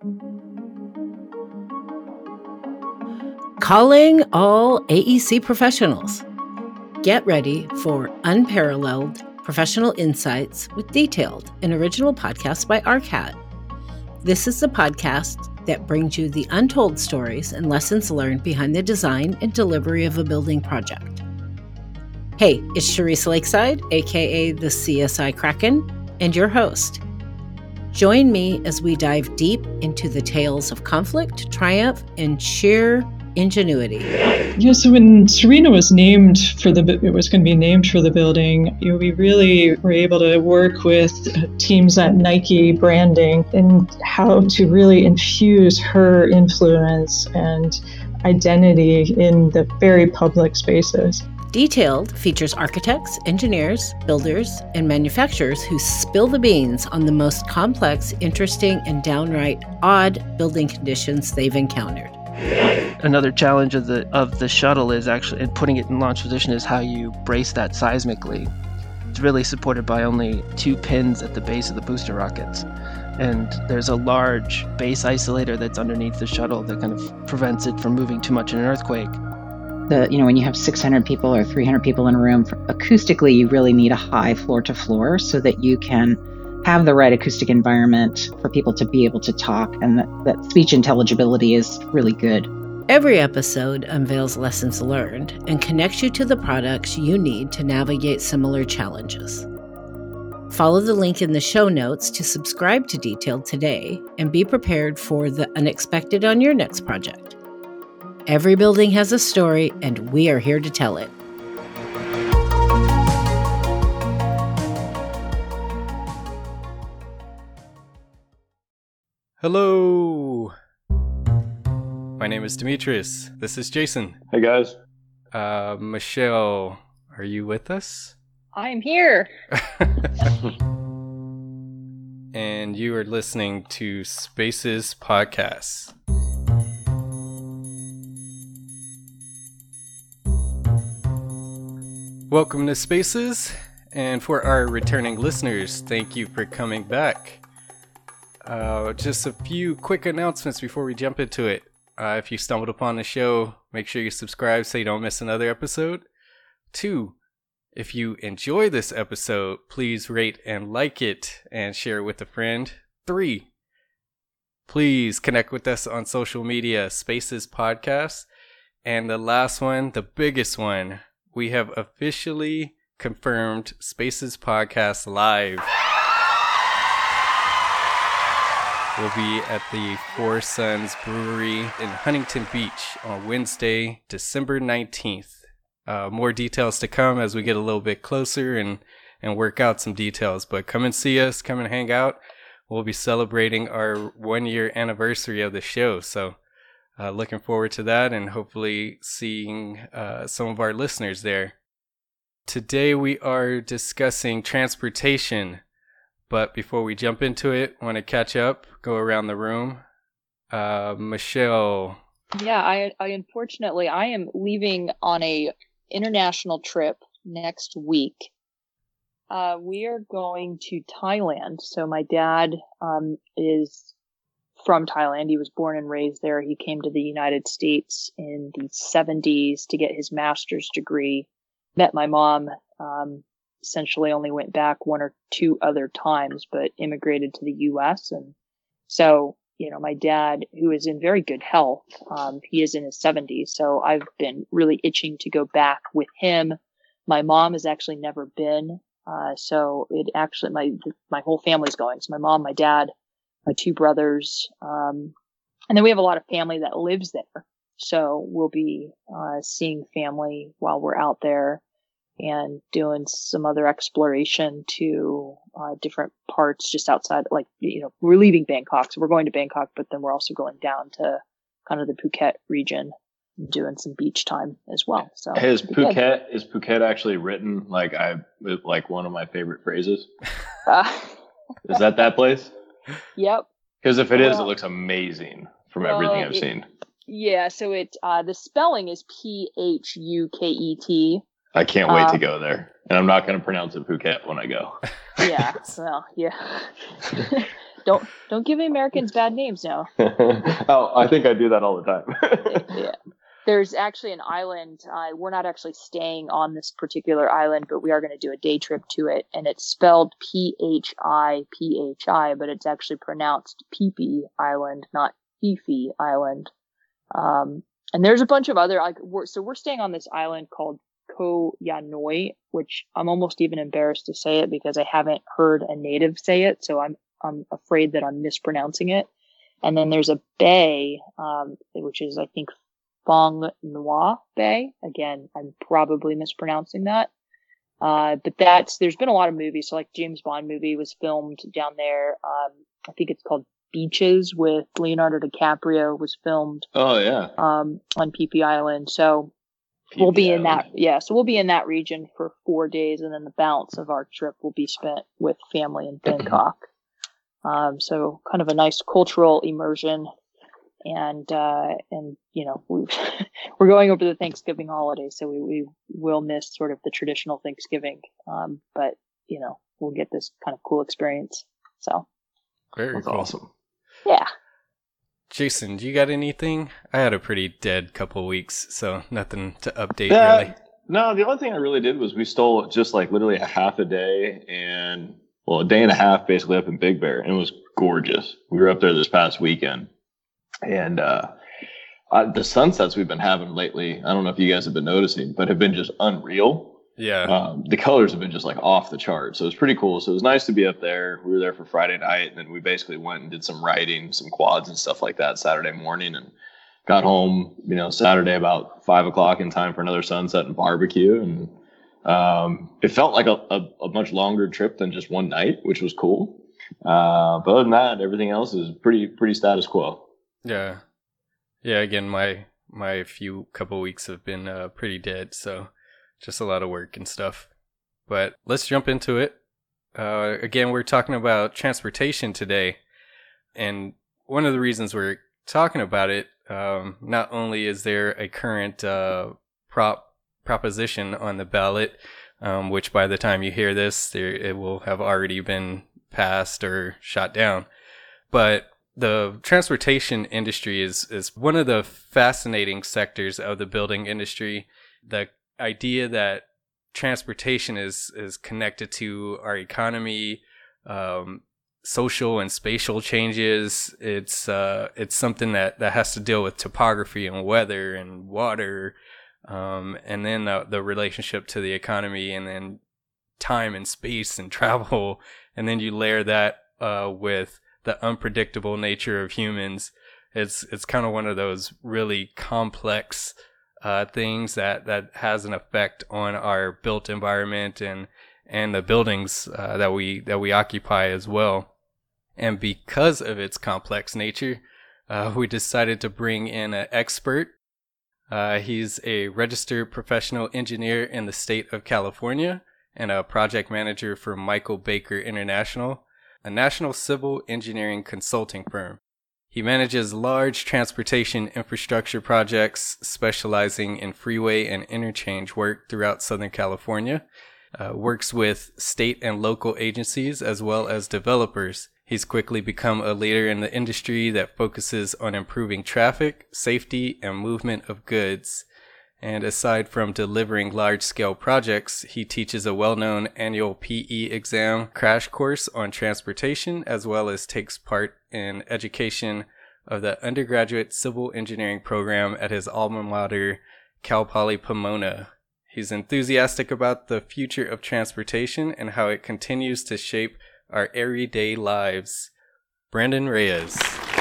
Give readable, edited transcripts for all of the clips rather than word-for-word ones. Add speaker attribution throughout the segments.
Speaker 1: Calling all AEC professionals. Get ready for unparalleled professional insights with Detailed, an original podcast by ARCAT. This is the podcast that brings you the untold stories and lessons learned behind the design and delivery of a building project. Hey, it's Charisse Lakeside, aka the CSI Kraken, and your host. Join me as we dive deep into the tales of conflict, triumph, and sheer ingenuity.
Speaker 2: Yeah, so when Serena was named it was going to be named for the building, we really were able to work with teams at Nike branding and how to really infuse her influence and identity in the very public spaces.
Speaker 1: Detailed features architects, engineers, builders, and manufacturers who spill the beans on the most complex, interesting, and downright odd building conditions they've encountered.
Speaker 3: Another challenge of the shuttle is actually, in putting it in launch position, is how you brace that seismically. It's really supported by only 2 pins at the base of the booster rockets. And there's a large base isolator that's underneath the shuttle that kind of prevents it from moving too much in an earthquake.
Speaker 4: When you have 600 people or 300 people in a room, acoustically, you really need a high floor to floor so that you can have the right acoustic environment for people to be able to talk, and that speech intelligibility is really good.
Speaker 1: Every episode unveils lessons learned and connects you to the products you need to navigate similar challenges. Follow the link in the show notes to subscribe to Detailed today and be prepared for the unexpected on your next project. Every building has a story, and we are here to tell it.
Speaker 5: Hello! My name is Demetrius. This is Jason.
Speaker 6: Hey guys.
Speaker 5: Michelle, are you with us?
Speaker 7: I'm here.
Speaker 5: And you are listening to Spaces Podcast. Welcome to Spaces, and for our returning listeners, thank you for coming back. Just a few quick announcements before we jump into it. If you stumbled upon the show, make sure you subscribe so you don't miss another episode. 2, if you enjoy this episode, please rate and like it and share it with a friend. 3, please connect with us on social media, Spaces Podcast. And the last one, the biggest one, we have officially confirmed Spaces Podcast Live. We'll be at the Four Sons Brewery in Huntington Beach on Wednesday, December 19th. More details to come as we get a little bit closer and work out some details. But come and see us, come and hang out. We'll be celebrating our 1-year anniversary of the show. So looking forward to that and hopefully seeing some of our listeners there. Today we are discussing transportation. But before we jump into it, want to catch up, go around the room. Michelle.
Speaker 7: Yeah, I unfortunately, I am leaving on a international trip next week. We are going to Thailand. So my dad is from Thailand. He was born and raised there. He came to the United States in the 70s to get his master's degree. Met my mom. Essentially only went back 1 or 2 other times, but immigrated to the U.S. And so, my dad, who is in very good health, he is in his 70s. So I've been really itching to go back with him. My mom has actually never been. So it actually, my whole family's going. So my mom, my dad, my 2 brothers. And then we have a lot of family that lives there. So we'll be, seeing family while we're out there. And doing some other exploration to different parts just outside, we're leaving Bangkok. So we're going to Bangkok, but then we're also going down to kind of the Phuket region and doing some beach time as well. So
Speaker 6: is Phuket actually written like one of my favorite phrases? Is that place?
Speaker 7: Yep.
Speaker 6: Because if it is, it looks amazing from everything I've seen.
Speaker 7: Yeah. So the spelling is Phuket.
Speaker 6: I can't wait to go there. And I'm not going to pronounce it Phuket when I go.
Speaker 7: Yeah. Well, yeah. Don't give the Americans bad names now.
Speaker 6: Oh, I think I do that all the time.
Speaker 7: Yeah. There's actually an island. We're not actually staying on this particular island, but we are going to do a day trip to it. And it's spelled Phiphi, but it's actually pronounced Phi Island, not Fifi Island. And there's a bunch of other, so we're staying on this island called Koh Yanoi, which I'm almost even embarrassed to say it because I haven't heard a native say it. So I'm afraid that I'm mispronouncing it. And then there's a bay, which is, I think, Phong Nha Bay. Again, I'm probably mispronouncing that. But there's been a lot of movies. So like James Bond movie was filmed down there. I think it's called Beaches with Leonardo DiCaprio was filmed.
Speaker 6: Oh yeah.
Speaker 7: On Phi Island. So we'll be in that. Yeah. So we'll be in that region for 4 days, and then the balance of our trip will be spent with family in Bangkok. So kind of a nice cultural immersion. And you know, we're going over the Thanksgiving holiday, so we will miss sort of the traditional Thanksgiving. But you know, we'll get this kind of cool experience. So
Speaker 5: That's
Speaker 6: cool. Awesome.
Speaker 7: Yeah.
Speaker 5: Jason, do you got anything? I had a pretty dead couple weeks, so nothing to update really.
Speaker 6: No, the only thing I really did was we stole just like literally a half a day and a day and a half basically up in Big Bear, and it was gorgeous. We were up there this past weekend. And the sunsets we've been having lately, I don't know if you guys have been noticing, but have been just unreal.
Speaker 5: Yeah.
Speaker 6: The colors have been just like off the chart. So it's pretty cool. So it was nice to be up there. We were there for Friday night, and then we basically went and did some riding, some quads and stuff like that Saturday morning, and got home, you know, Saturday about 5 o'clock in time for another sunset and barbecue. And it felt like a much longer trip than just one night, which was cool. But other than that, everything else is pretty status quo.
Speaker 5: Yeah. Again, my few couple weeks have been pretty dead, so just a lot of work and stuff. But let's jump into it. Again, we're talking about transportation today, and one of the reasons we're talking about it, not only is there a current proposition on the ballot, which by the time you hear this, it will have already been passed or shot down, but the transportation industry is one of the fascinating sectors of the building industry. The idea that transportation is connected to our economy, social and spatial changes. It's something that has to deal with topography and weather and water, and then the relationship to the economy, and then time and space and travel, and then you layer that with the unpredictable nature of humans. It's kind of one of those really complex things that has an effect on our built environment and the buildings that we occupy as well. And because of its complex nature, we decided to bring in an expert. He's a registered professional engineer in the state of California and a project manager for Michael Baker International, a national civil engineering consulting firm. He manages large transportation infrastructure projects, specializing in freeway and interchange work throughout Southern California, works with state and local agencies as well as developers. He's quickly become a leader in the industry that focuses on improving traffic, safety, and movement of goods. And aside from delivering large-scale projects, he teaches a well-known annual PE exam crash course on transportation, as well as takes part in education of the undergraduate civil engineering program at his alma mater, Cal Poly Pomona. He's enthusiastic about the future of transportation and how it continues to shape our everyday lives. Brandon Reyes.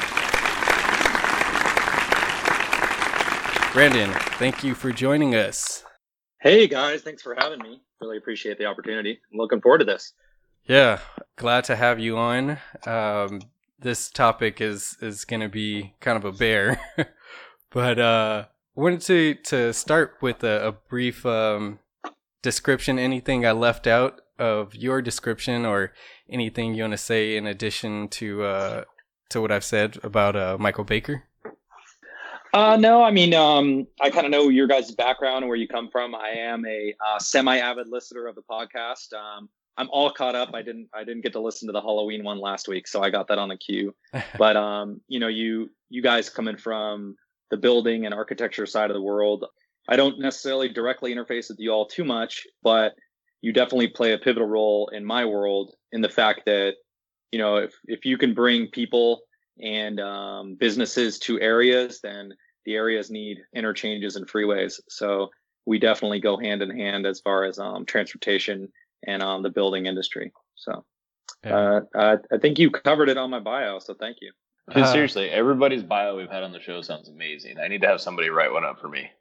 Speaker 5: Brandon, thank you for joining us.
Speaker 8: Hey guys, thanks for having me. Really appreciate the opportunity. I'm looking forward to this.
Speaker 5: Yeah, glad to have you on. This topic is going to be kind of a bear, but wanted to start with a brief description. Anything I left out of your description, or anything you want to say in addition to what I've said about Michael Baker?
Speaker 8: No, I mean, I kind of know your guys' background and where you come from. I am a semi-avid listener of the podcast. I'm all caught up. I didn't get to listen to the Halloween one last week, so I got that on the queue. But you guys coming from the building and architecture side of the world, I don't necessarily directly interface with you all too much, but you definitely play a pivotal role in my world in the fact that, if you can bring people and businesses to areas, then the areas need interchanges and freeways. So we definitely go hand in hand as far as transportation and the building industry. So I think you covered it on my bio, so thank you.
Speaker 6: Seriously, everybody's bio we've had on the show sounds amazing. I need to have somebody write one up for me.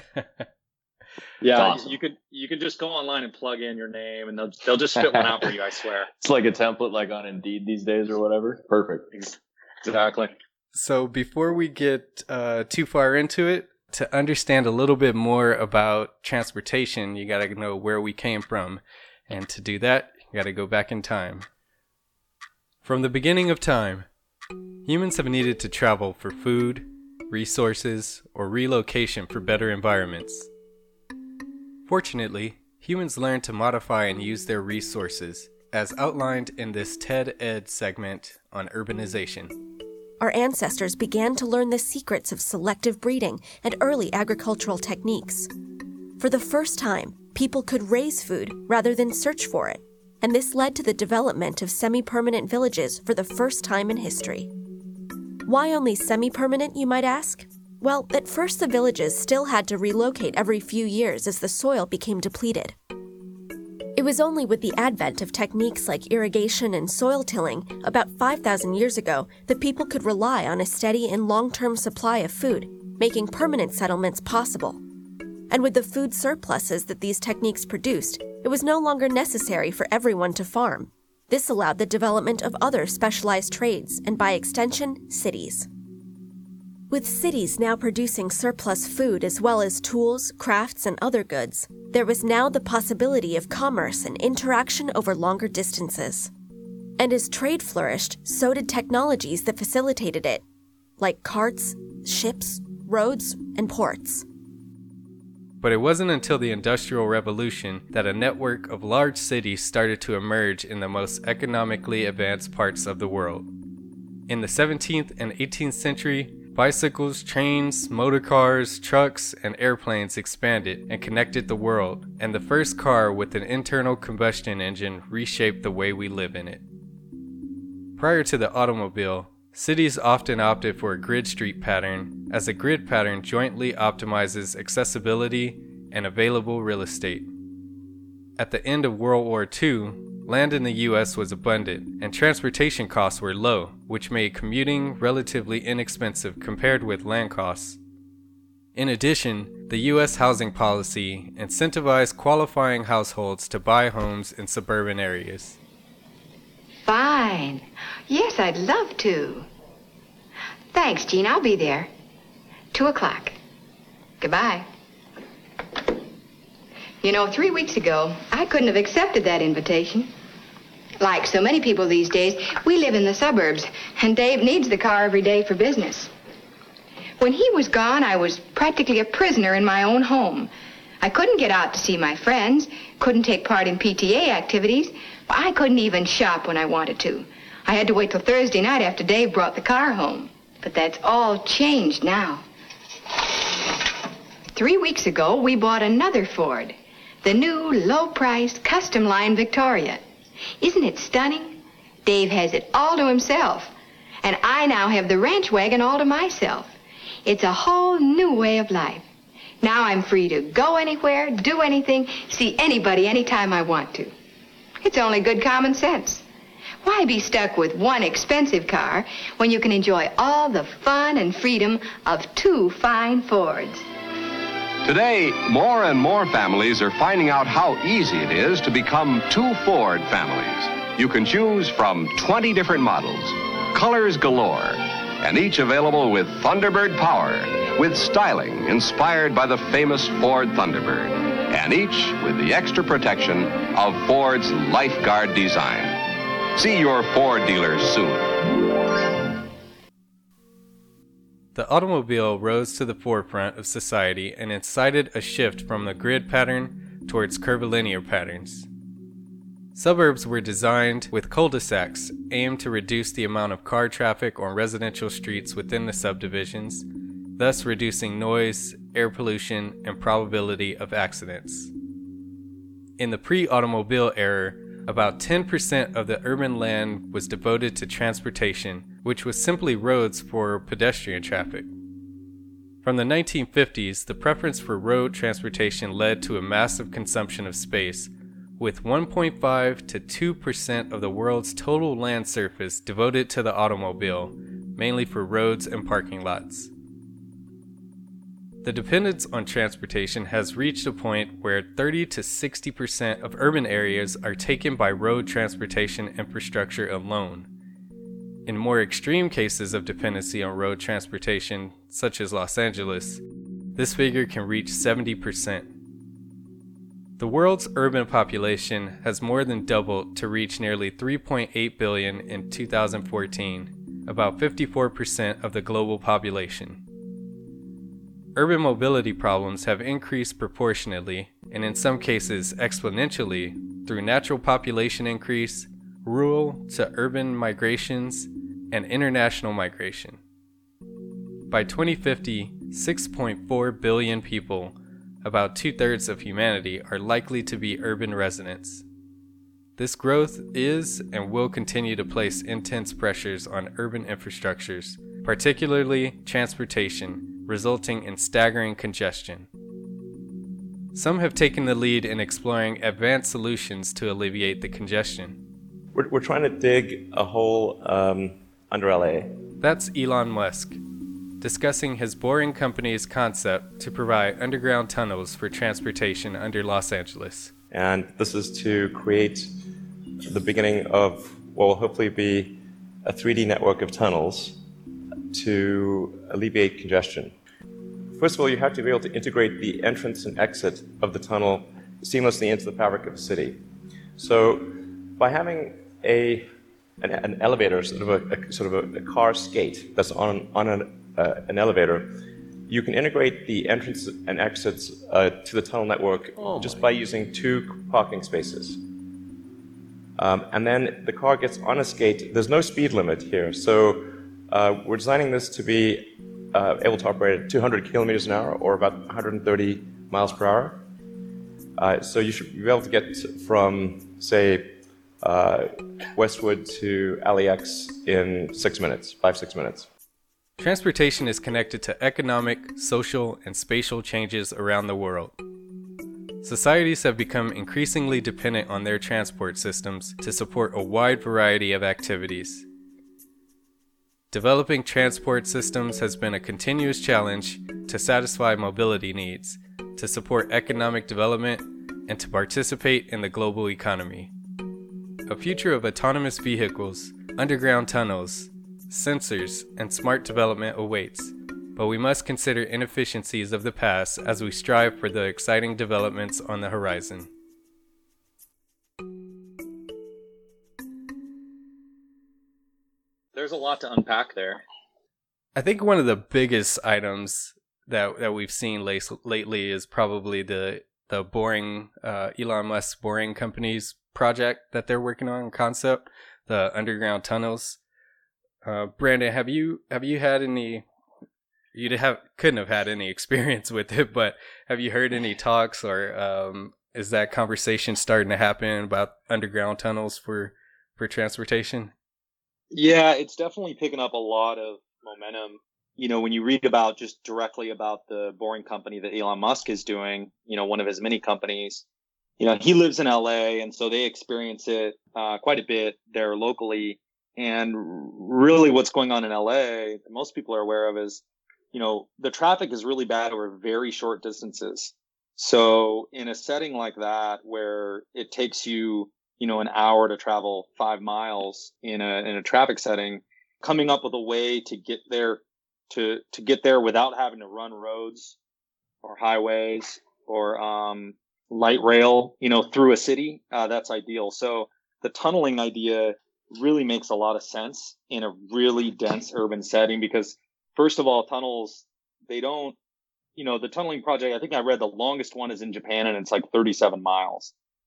Speaker 8: Yeah,
Speaker 6: awesome.
Speaker 8: you could just go online and plug in your name, and they'll just spit one out for you. I swear.
Speaker 6: It's like a template, like on Indeed these days or whatever. Perfect.
Speaker 8: Exactly.
Speaker 5: So before we get too far into it, to understand a little bit more about transportation, you got to know where we came from. And to do that, you got to go back in time. From the beginning of time, humans have needed to travel for food, resources, or relocation for better environments. Fortunately, humans learned to modify and use their resources, as outlined in this TED-Ed segment on urbanization.
Speaker 9: Our ancestors began to learn the secrets of selective breeding and early agricultural techniques. For the first time, people could raise food rather than search for it, and this led to the development of semi-permanent villages for the first time in history. Why only semi-permanent, you might ask? Well, at first the villages still had to relocate every few years as the soil became depleted. It was only with the advent of techniques like irrigation and soil tilling about 5,000 years ago that people could rely on a steady and long-term supply of food, making permanent settlements possible. And with the food surpluses that these techniques produced, it was no longer necessary for everyone to farm. This allowed the development of other specialized trades and, by extension, cities. With cities now producing surplus food as well as tools, crafts, and other goods, there was now the possibility of commerce and interaction over longer distances. And as trade flourished, so did technologies that facilitated it, like carts, ships, roads, and ports.
Speaker 5: But it wasn't until the Industrial Revolution that a network of large cities started to emerge in the most economically advanced parts of the world. In the 17th and 18th century, bicycles, trains, motor cars, trucks, and airplanes expanded and connected the world, and the first car with an internal combustion engine reshaped the way we live in it. Prior to the automobile, cities often opted for a grid street pattern, as a grid pattern jointly optimizes accessibility and available real estate. At the end of World War II, land in the U.S. was abundant, and transportation costs were low, which made commuting relatively inexpensive compared with land costs. In addition, the U.S. housing policy incentivized qualifying households to buy homes in suburban areas.
Speaker 10: Fine. Yes, I'd love to. Thanks, Jean. I'll be there. 2:00. Goodbye. 3 weeks ago, I couldn't have accepted that invitation. Like so many people these days, we live in the suburbs, and Dave needs the car every day for business. When he was gone, I was practically a prisoner in my own home. I couldn't get out to see my friends, couldn't take part in PTA activities. I couldn't even shop when I wanted to. I had to wait till Thursday night after Dave brought the car home. But that's all changed now. 3 weeks ago, we bought another Ford, the new low-priced custom line Victoria. Isn't it stunning? Dave has it all to himself, and I now have the ranch wagon all to myself. It's a whole new way of life. Now I'm free to go anywhere, do anything, see anybody anytime I want to. It's only good common sense. Why be stuck with one expensive car when you can enjoy all the fun and freedom of 2 fine Fords?
Speaker 11: Today, more and more families are finding out how easy it is to become 2 Ford families. You can choose from 20 different models, colors galore, and each available with Thunderbird power, with styling inspired by the famous Ford Thunderbird, and each with the extra protection of Ford's Lifeguard design. See your Ford dealers soon.
Speaker 5: The automobile rose to the forefront of society and incited a shift from the grid pattern towards curvilinear patterns. Suburbs were designed with cul-de-sacs aimed to reduce the amount of car traffic on residential streets within the subdivisions, thus reducing noise, air pollution, and probability of accidents. In the pre-automobile era, about 10% of the urban land was devoted to transportation, which was simply roads for pedestrian traffic. From the 1950s, the preference for road transportation led to a massive consumption of space, with 1.5 to 2% of the world's total land surface devoted to the automobile, mainly for roads and parking lots. The dependence on transportation has reached a point where 30 to 60% of urban areas are taken by road transportation infrastructure alone. In more extreme cases of dependency on road transportation, such as Los Angeles, this figure can reach 70%. The world's urban population has more than doubled to reach nearly 3.8 billion in 2014, about 54% of the global population. Urban mobility problems have increased proportionately, and in some cases exponentially, through natural population increase, rural to urban migrations, and international migration. By 2050, 6.4 billion people, about 2/3 of humanity, are likely to be urban residents. This growth is and will continue to place intense pressures on urban infrastructures, particularly transportation, resulting in staggering congestion. Some have taken the lead in exploring advanced solutions to alleviate the congestion.
Speaker 12: We're trying to dig a hole under LA.
Speaker 5: That's Elon Musk, discussing his Boring Company's concept to provide underground tunnels for transportation under Los Angeles.
Speaker 12: And this is to create the beginning of what will hopefully be a 3D network of tunnels to alleviate congestion. First of all, you have to be able to integrate the entrance and exit of the tunnel seamlessly into the fabric of the city. So by having an elevator, sort of a car skate that's on an elevator, you can integrate the entrance and exits to the tunnel network just by using 2 parking spaces. And then the car gets on a skate. There's no speed limit here, so we're designing this to be able to operate at 200 kilometers an hour, or about 130 miles per hour. So you should be able to get from, say, Westwood to LAX in 5-6 minutes.
Speaker 5: Transportation is connected to economic, social, and spatial changes around the world. Societies have become increasingly dependent on their transport systems to support a wide variety of activities. Developing transport systems has been a continuous challenge to satisfy mobility needs, to support economic development, and to participate in the global economy. A future of autonomous vehicles, underground tunnels, sensors, and smart development awaits, but we must consider inefficiencies of the past as we strive for the exciting developments on the horizon.
Speaker 8: There's a lot to unpack there.
Speaker 5: I think one of the biggest items that we've seen lately is probably the Boring Elon Musk Boring Company's project that they're working on, concept, the underground tunnels. Brandon, have you had any? Couldn't have had any experience with it, but have you heard any talks, or is that conversation starting to happen about underground tunnels for transportation?
Speaker 8: Yeah, it's definitely picking up a lot of momentum. You know, when you read about just directly about the Boring Company that Elon Musk is doing, you know, one of his many companies, you know, he lives in LA, and so they experience it quite a bit there locally. And really what's going on in LA that most people are aware of is, you know, the traffic is really bad over very short distances. So in a setting like that, where it takes you, you know, an hour to travel 5 miles in a traffic setting, coming up with a way to get there, to get there without having to run roads or highways or light rail, you know, through a city, that's ideal. So the tunneling idea really makes a lot of sense in a really dense urban setting, because first of all, tunnels, they don't, you know, the tunneling project, I think I read the longest one is in Japan, and it's like 37 miles.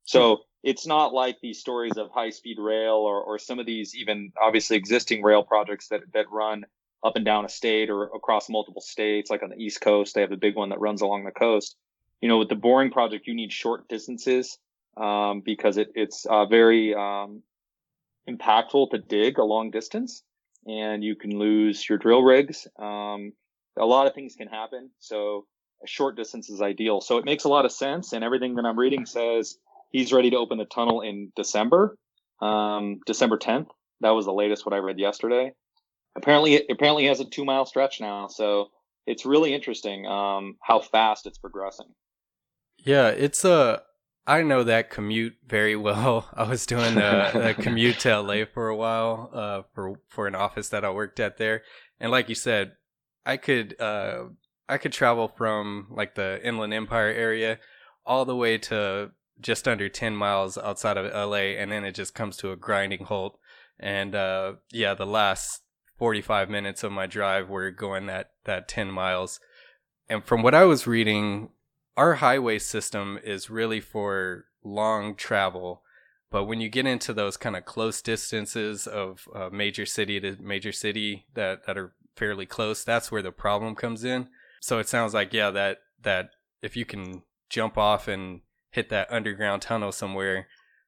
Speaker 8: So it's not like these stories of high-speed rail or some of these even obviously existing rail projects that run up and down a state or across multiple states, like on the East Coast. They have a big one that runs along the coast. With the boring project, you need short distances because it's very impactful to dig a long distance, and you can lose your drill rigs. A lot of things can happen. So a short distance is ideal. So it makes a lot of sense. And everything that I'm reading says he's ready to open the tunnel in December 10th. That was the latest what I read yesterday. Apparently he has a 2-mile stretch now. So it's really interesting how fast it's progressing.
Speaker 5: Yeah, I know that commute very well. I was doing a commute to LA for a while for an office that I worked at there. And like you said, I could travel from like the Inland Empire area all the way to just under 10 miles outside of LA, and then it just comes to a grinding halt. And the last 45 minutes of my drive were going that 10 miles. And from what I was reading, our highway system is really for long travel. But when you get into those kind of close distances of major city to major city that are fairly close, that's where the problem comes in. So it sounds like, that if you can jump off and hit that underground tunnel somewhere,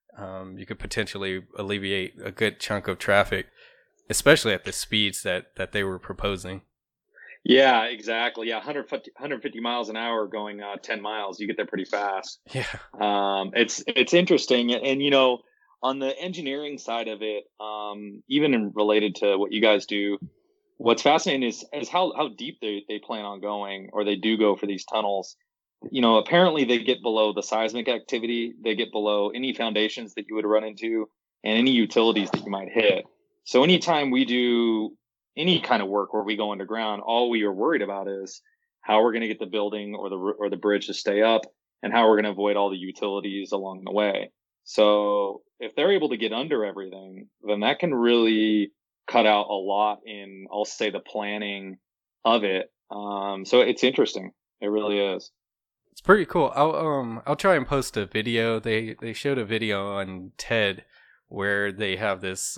Speaker 5: you could potentially alleviate a good chunk of traffic, especially at the speeds that they were proposing.
Speaker 8: Yeah, exactly. Yeah, 150 miles an hour going 10 miles. You get there pretty fast.
Speaker 5: Yeah.
Speaker 8: It's interesting. And, on the engineering side of it, even related to what you guys do, what's fascinating is how deep they plan on going, or they do go for these tunnels. Apparently they get below the seismic activity. They get below any foundations that you would run into and any utilities that you might hit. So anytime we do any kind of work where we go underground, all we are worried about is how we're going to get the building or the bridge to stay up, and how we're going to avoid all the utilities along the way. So if they're able to get under everything, then that can really cut out a lot in, I'll say, the planning of it. So it's interesting. It really is.
Speaker 5: It's pretty cool. I'll try and post a video. They showed a video on TED where they have this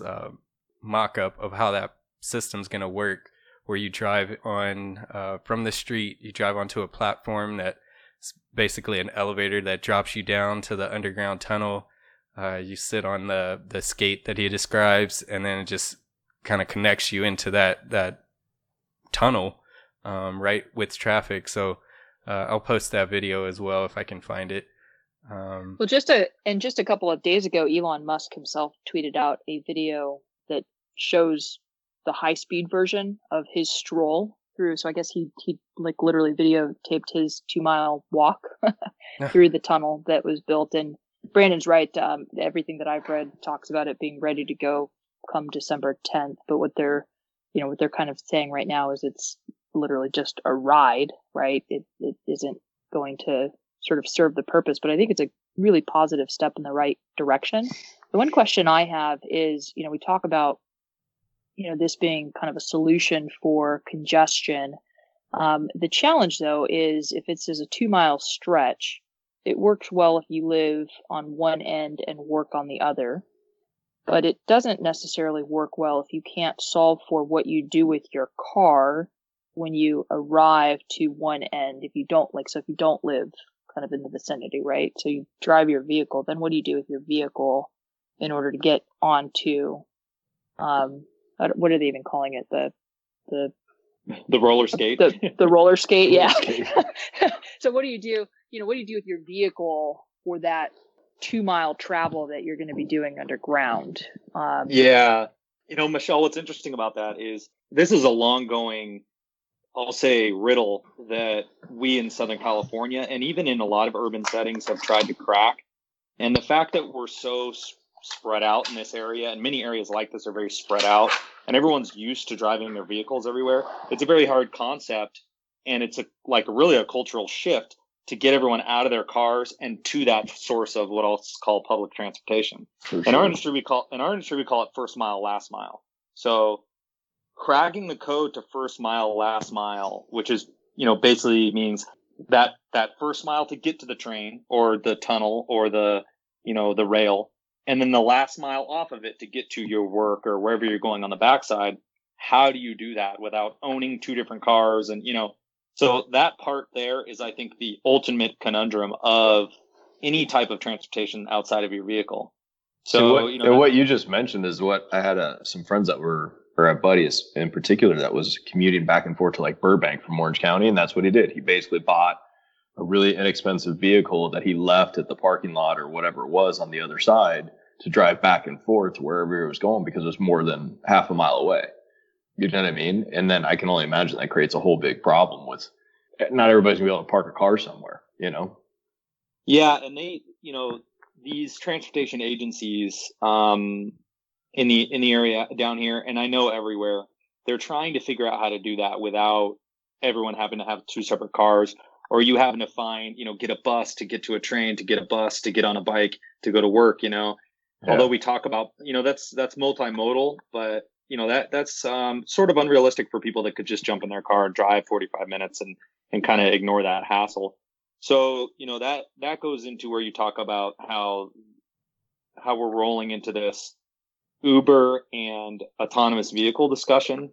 Speaker 5: mock-up of how that system's going to work, where you drive on from the street, you drive onto a platform that's basically an elevator that drops you down to the underground tunnel. You sit on the skate that he describes, and then it just kind of connects you into that tunnel right with traffic. So I'll post that video as well if I can find it.
Speaker 7: Well, just a couple of days ago, Elon Musk himself tweeted out a video that shows the high-speed version of his stroll through. So I guess he like literally videotaped his 2-mile walk through the tunnel that was built. And Brandon's right. Everything that I've read talks about it being ready to go come December 10th. But what they're kind of saying right now is it's literally just a ride, right? It isn't going to sort of serve the purpose, but I think it's a really positive step in the right direction. The one question I have is, we talk about, this being kind of a solution for congestion. The challenge though is if it's a 2-mile stretch, it works well if you live on one end and work on the other, but it doesn't necessarily work well if you can't solve for what you do with your car when you arrive to one end. If you don't live kind of in the vicinity, right? So you drive your vehicle, then what do you do with your vehicle in order to get onto, what are they even calling it?
Speaker 8: The roller skate?
Speaker 7: The roller skate, yeah. So what do you do? What do you do with your vehicle for that 2-mile travel that you're going to be doing underground?
Speaker 8: Yeah. Michelle, what's interesting about that is this is a long-going, I'll say, riddle that we in Southern California and even in a lot of urban settings have tried to crack. And the fact that we're so spread out in this area, and many areas like this are very spread out, and everyone's used to driving their vehicles everywhere, it's a very hard concept. And it's really a cultural shift to get everyone out of their cars and to that source of what I'll call public transportation. In our industry, we call it first mile, last mile. So cracking the code to first mile, last mile, which is, basically means that first mile to get to the train or the tunnel or the the rail, and then the last mile off of it to get to your work or wherever you're going on the backside. How do you do that without owning two different cars? And, so that part there is, I think, the ultimate conundrum of any type of transportation outside of your vehicle. So,
Speaker 6: what you just mentioned is what I had some friends that were, or a buddy in particular, that was commuting back and forth to like Burbank from Orange County. And that's what he did. He basically bought a really inexpensive vehicle that he left at the parking lot or whatever it was on the other side to drive back and forth to wherever he was going, because it was more than half a mile away. You know what I mean? And then I can only imagine that creates a whole big problem with not everybody's gonna be able to park a car somewhere,
Speaker 8: Yeah. And they, these transportation agencies, in the area down here, and I know everywhere, they're trying to figure out how to do that without everyone having to have two separate cars, or you having to find, get a bus to get to a train, to get a bus to get on a bike to go to work, Yeah. Although we talk about, that's multimodal, but that's sort of unrealistic for people that could just jump in their car and drive 45 minutes and kind of ignore that hassle. So, that goes into where you talk about how we're rolling into this Uber and autonomous vehicle discussion.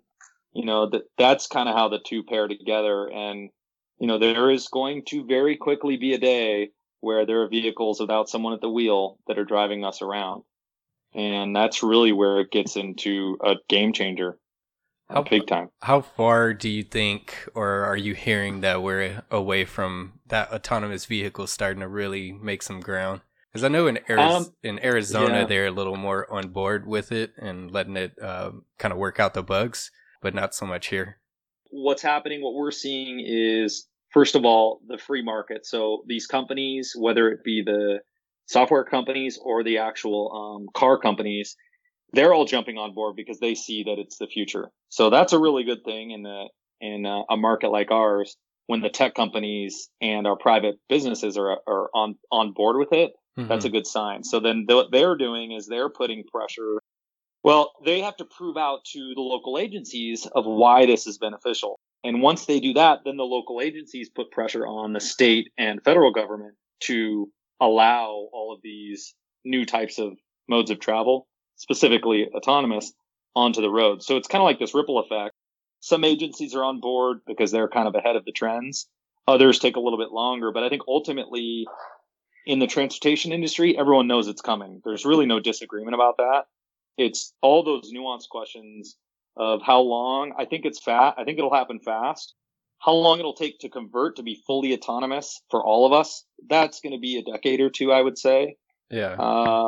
Speaker 8: That's kind of how the two pair together. And, there is going to very quickly be a day where there are vehicles without someone at the wheel that are driving us around. And that's really where it gets into a game changer. Big time.
Speaker 5: How far do you think, or are you hearing that we're away from that autonomous vehicle starting to really make some ground? Because I know in Arizona, they're a little more on board with it and letting it kind of work out the bugs, but not so much here.
Speaker 8: What's happening, what we're seeing is, first of all, the free market. So these companies, whether it be the software companies or the actual car companies, they're all jumping on board because they see that it's the future. So that's a really good thing in a market like ours, when the tech companies and our private businesses are on board with it. Mm-hmm. That's a good sign. So then what they're doing is they're putting pressure. Well, they have to prove out to the local agencies of why this is beneficial. And once they do that, then the local agencies put pressure on the state and federal government to allow all of these new types of modes of travel, specifically autonomous, onto the road. So it's kind of like this ripple effect. Some agencies are on board because they're kind of ahead of the trends. Others take a little bit longer. But I think ultimately in the transportation industry, everyone knows it's coming. There's really no disagreement about that. It's all those nuanced questions of how long. I think it'll happen fast. How long it'll take to convert to be fully autonomous for all of us, that's going to be a decade or two, I would say.
Speaker 5: Yeah.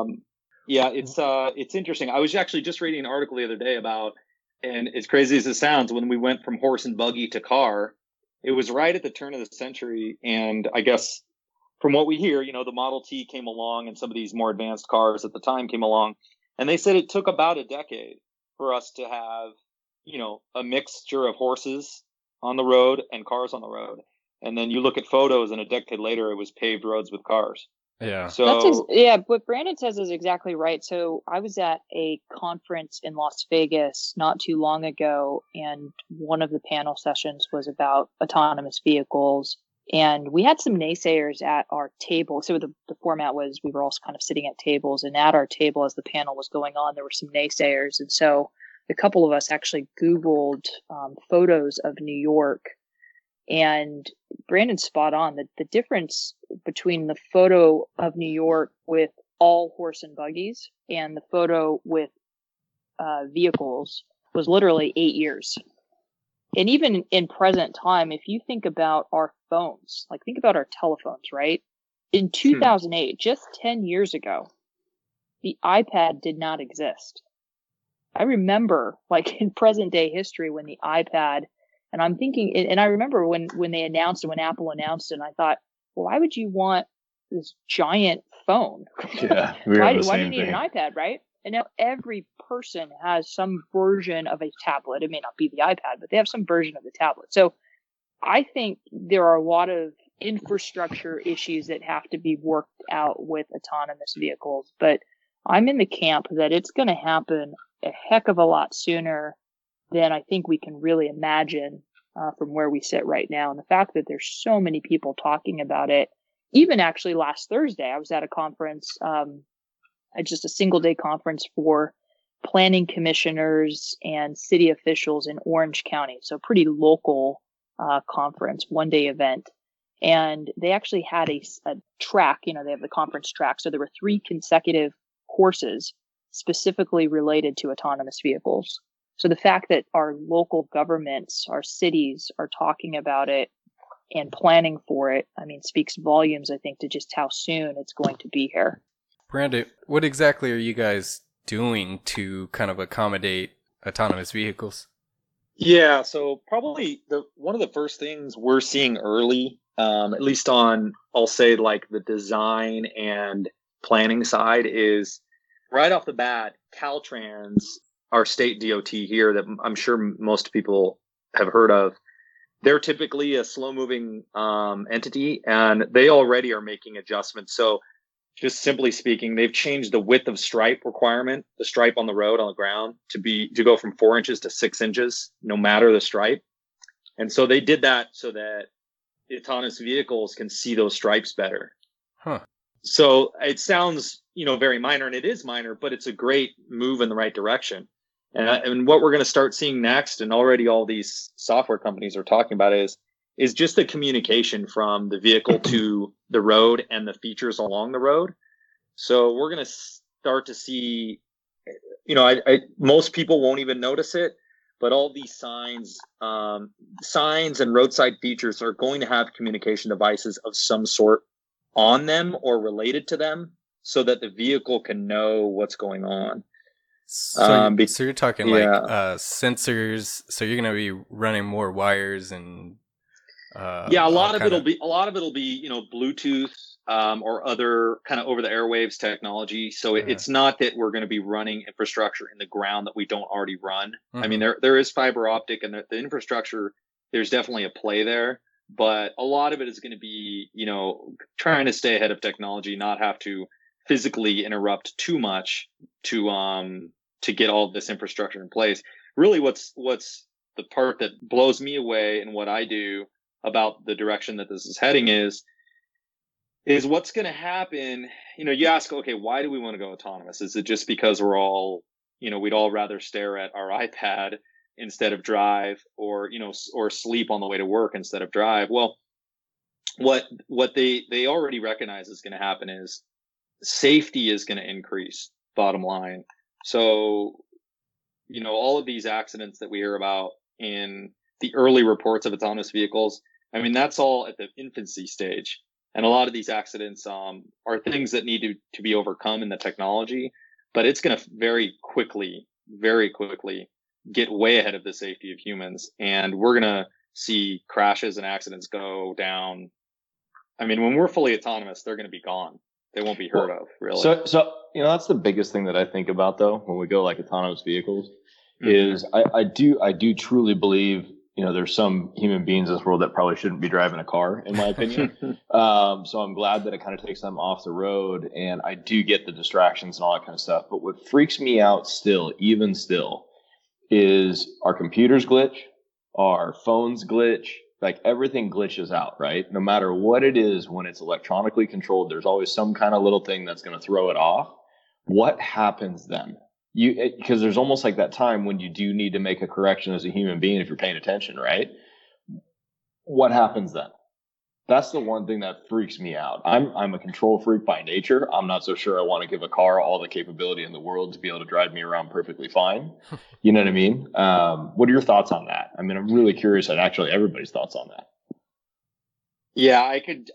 Speaker 8: It's interesting. I was actually just reading an article the other day about, and as crazy as it sounds, when we went from horse and buggy to car, it was right at the turn of the century. And I guess from what we hear, the Model T came along and some of these more advanced cars at the time came along. And they said it took about a decade for us to have, a mixture of horses on the road and cars on the road. And then you look at photos and a decade later, it was paved roads with cars.
Speaker 5: Yeah.
Speaker 8: So
Speaker 7: what Brandon says is exactly right. So I was at a conference in Las Vegas not too long ago, and one of the panel sessions was about autonomous vehicles. And we had some naysayers at our table. So the format was we were all kind of sitting at tables, and at our table as the panel was going on, there were some naysayers. And so a couple of us actually Googled photos of New York. And Brandon's spot on. The difference between the photo of New York with all horse and buggies and the photo with vehicles was literally 8 years. And even in present time, if you think about our phones, like think about our telephones, right? In 2008, just 10 years ago, the iPad did not exist. I remember, like in present day history, when the iPad, and I'm thinking, and I remember when they announced it, when Apple announced it, and I thought, well, why would you want this giant phone?
Speaker 6: Yeah,
Speaker 7: why do you need an iPad, right? And now every person has some version of a tablet. It may not be the iPad, but they have some version of the tablet. So I think there are a lot of infrastructure issues that have to be worked out with autonomous vehicles. But I'm in the camp that it's going to happen a heck of a lot sooner than I think we can really imagine from where we sit right now. And the fact that there's so many people talking about it even actually last Thursday, I was at a conference, just a single day conference for planning commissioners and city officials in Orange County. So pretty local conference, 1-day event. And they actually had a track, they have the conference track. So there were 3 consecutive courses specifically related to autonomous vehicles. So the fact that our local governments, our cities are talking about it and planning for it, speaks volumes, I think, to just how soon it's going to be here.
Speaker 5: Brandon, what exactly are you guys doing to kind of accommodate autonomous vehicles?
Speaker 8: Yeah, so probably one of the first things we're seeing early, at least on, I'll say, like the design and planning side, is right off the bat, Caltrans, our state DOT here that I'm sure most people have heard of, they're typically a slow-moving entity, and they already are making adjustments. So just simply speaking, they've changed the width of stripe requirement, the stripe on the road, on the ground, to go from 4 inches to 6 inches, no matter the stripe. And so they did that so that autonomous vehicles can see those stripes better.
Speaker 5: Huh.
Speaker 8: So it sounds, very minor, and it is minor, but it's a great move in the right direction. And what we're going to start seeing next, and already all these software companies are talking about, is just the communication from the vehicle to the road and the features along the road. So we're going to start to see, most people won't even notice it, but all these signs and roadside features are going to have communication devices of some sort on them or related to them so that the vehicle can know what's going on.
Speaker 5: So you're talking like sensors. So you're going to be running more wires and
Speaker 8: a lot of it'll be Bluetooth or other kind of over the airwaves technology. So it's not that we're going to be running infrastructure in the ground that we don't already run.
Speaker 5: Mm-hmm.
Speaker 8: There is fiber optic, and the infrastructure, there's definitely a play there, but a lot of it is going to be trying to stay ahead of technology, not have to physically interrupt too much to get all of this infrastructure in place. Really, what's the part that blows me away in what I do about the direction that this is heading is what's going to happen. You ask, okay, why do we want to go autonomous? Is it just because we're all, we'd all rather stare at our iPad instead of drive, or sleep on the way to work instead of drive? Well, what they already recognize is going to happen is safety is going to increase, bottom line. So, all of these accidents that we hear about in the early reports of autonomous vehicles, that's all at the infancy stage. And a lot of these accidents are things that need to be overcome in the technology, but it's going to very quickly get way ahead of the safety of humans. And we're going to see crashes and accidents go down. When we're fully autonomous, they're going to be gone. They won't be heard of, really.
Speaker 6: So that's the biggest thing that I think about, though, when we go like autonomous vehicles, is I do truly believe, there's some human beings in this world that probably shouldn't be driving a car, in my opinion. So I'm glad that it kind of takes them off the road, and I do get the distractions and all that kind of stuff. But what freaks me out even still, is our computers glitch, our phones glitch. Like everything glitches out, right? No matter what it is, when it's electronically controlled, there's always some kind of little thing that's going to throw it off. What happens then? Because there's almost like that time when you do need to make a correction as a human being if you're paying attention, right? What happens then? That's the one thing that freaks me out. I'm a control freak by nature. I'm not so sure I want to give a car all the capability in the world to be able to drive me around perfectly fine. You know what I mean? What are your thoughts on that? I'm really curious at actually everybody's thoughts on that.
Speaker 8: Yeah, I could.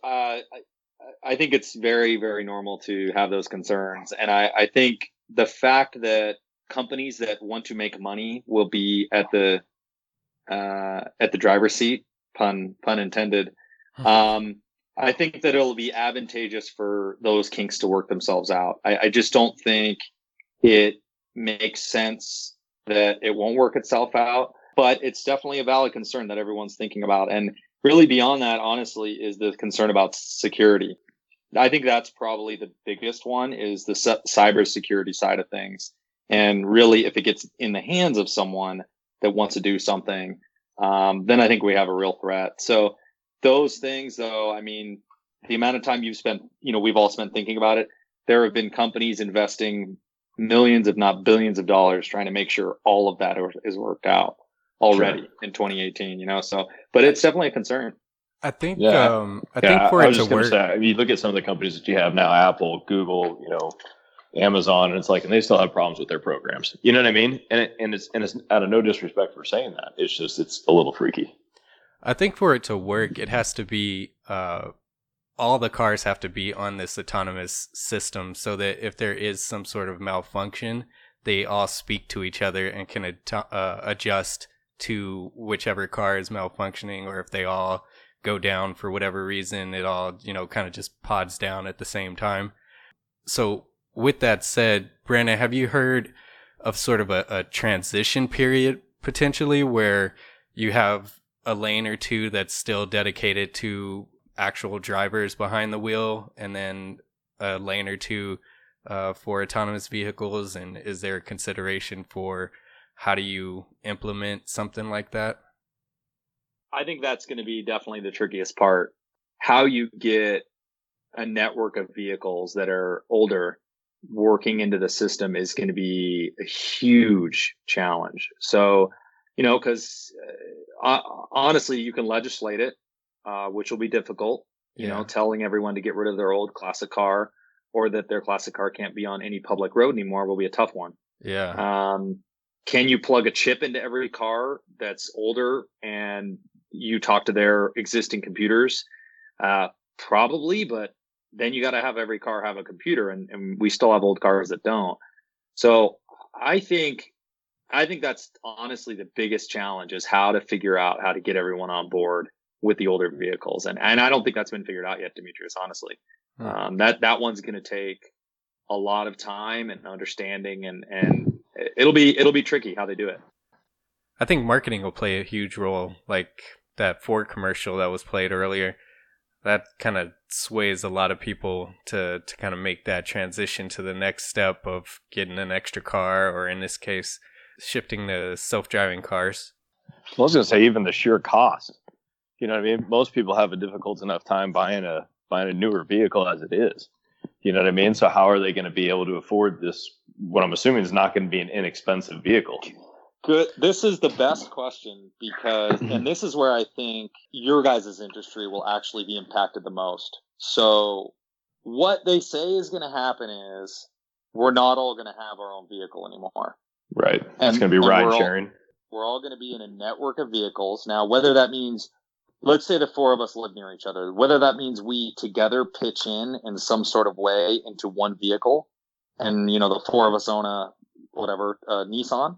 Speaker 8: I think it's very, very normal to have those concerns, and I think the fact that companies that want to make money will be at the driver's seat, pun intended. I think that it'll be advantageous for those kinks to work themselves out. I just don't think it makes sense that it won't work itself out, but it's definitely a valid concern that everyone's thinking about. And really beyond that, honestly, is the concern about security. I think that's probably the biggest one, is the cybersecurity side of things. And really, if it gets in the hands of someone that wants to do something, then I think we have a real threat. So those things, though, the amount of time you've spent, we've all spent thinking about it. There have been companies investing millions, if not billions of dollars trying to make sure all of that is worked out already in 2018, so, but it's definitely a concern.
Speaker 5: I think,
Speaker 6: I
Speaker 5: think for
Speaker 6: I
Speaker 5: it
Speaker 6: was
Speaker 5: to
Speaker 6: just going
Speaker 5: work,
Speaker 6: to say, I mean, you look at some of the companies that you have now, Apple, Google, Amazon, and it's like, and they still have problems with their programs. You know what I mean? And it's out of no disrespect for saying that. It's just, it's a little freaky.
Speaker 5: I think for it to work, it has to be, all the cars have to be on this autonomous system so that if there is some sort of malfunction, they all speak to each other and can adjust to whichever car is malfunctioning, or if they all go down for whatever reason, it all, kind of just pods down at the same time. So with that said, Brandon, have you heard of sort of a transition period potentially where you have a lane or two that's still dedicated to actual drivers behind the wheel and then a lane or two for autonomous vehicles? And is there a consideration for how do you implement something like that?
Speaker 8: I think that's going to be definitely the trickiest part. How you get a network of vehicles that are older working into the system is going to be a huge challenge. So, because honestly, you can legislate it, which will be difficult, telling everyone to get rid of their old classic car or that their classic car can't be on any public road anymore will be a tough one.
Speaker 5: Yeah.
Speaker 8: Can you plug a chip into every car that's older and you talk to their existing computers? Probably, but then you got to have every car have a computer, and we still have old cars that don't. So I think that's honestly the biggest challenge, is how to figure out how to get everyone on board with the older vehicles. And I don't think that's been figured out yet, Demetrius, honestly. That one's going to take a lot of time and understanding, and it'll be tricky how they do it.
Speaker 5: I think marketing will play a huge role, like that Ford commercial that was played earlier. That kind of sways a lot of people to kind of make that transition to the next step of getting an extra car, or in this case, shifting to self-driving cars.
Speaker 6: I was going to say, even the sheer cost. You know what I mean? Most people have a difficult enough time buying a newer vehicle as it is. You know what I mean? So how are they going to be able to afford this, what I'm assuming is not going to be an inexpensive vehicle?
Speaker 8: Good. This is the best question, because, and this is where I think your guys' industry will actually be impacted the most. So what they say is going to happen is we're not all going to have our own vehicle anymore.
Speaker 6: Right. It's going to be ride sharing.
Speaker 8: We're all going to be in a network of vehicles. Now, whether that means, let's say the four of us live near each other, whether that means we together pitch in some sort of way into one vehicle, and, the four of us own a Nissan,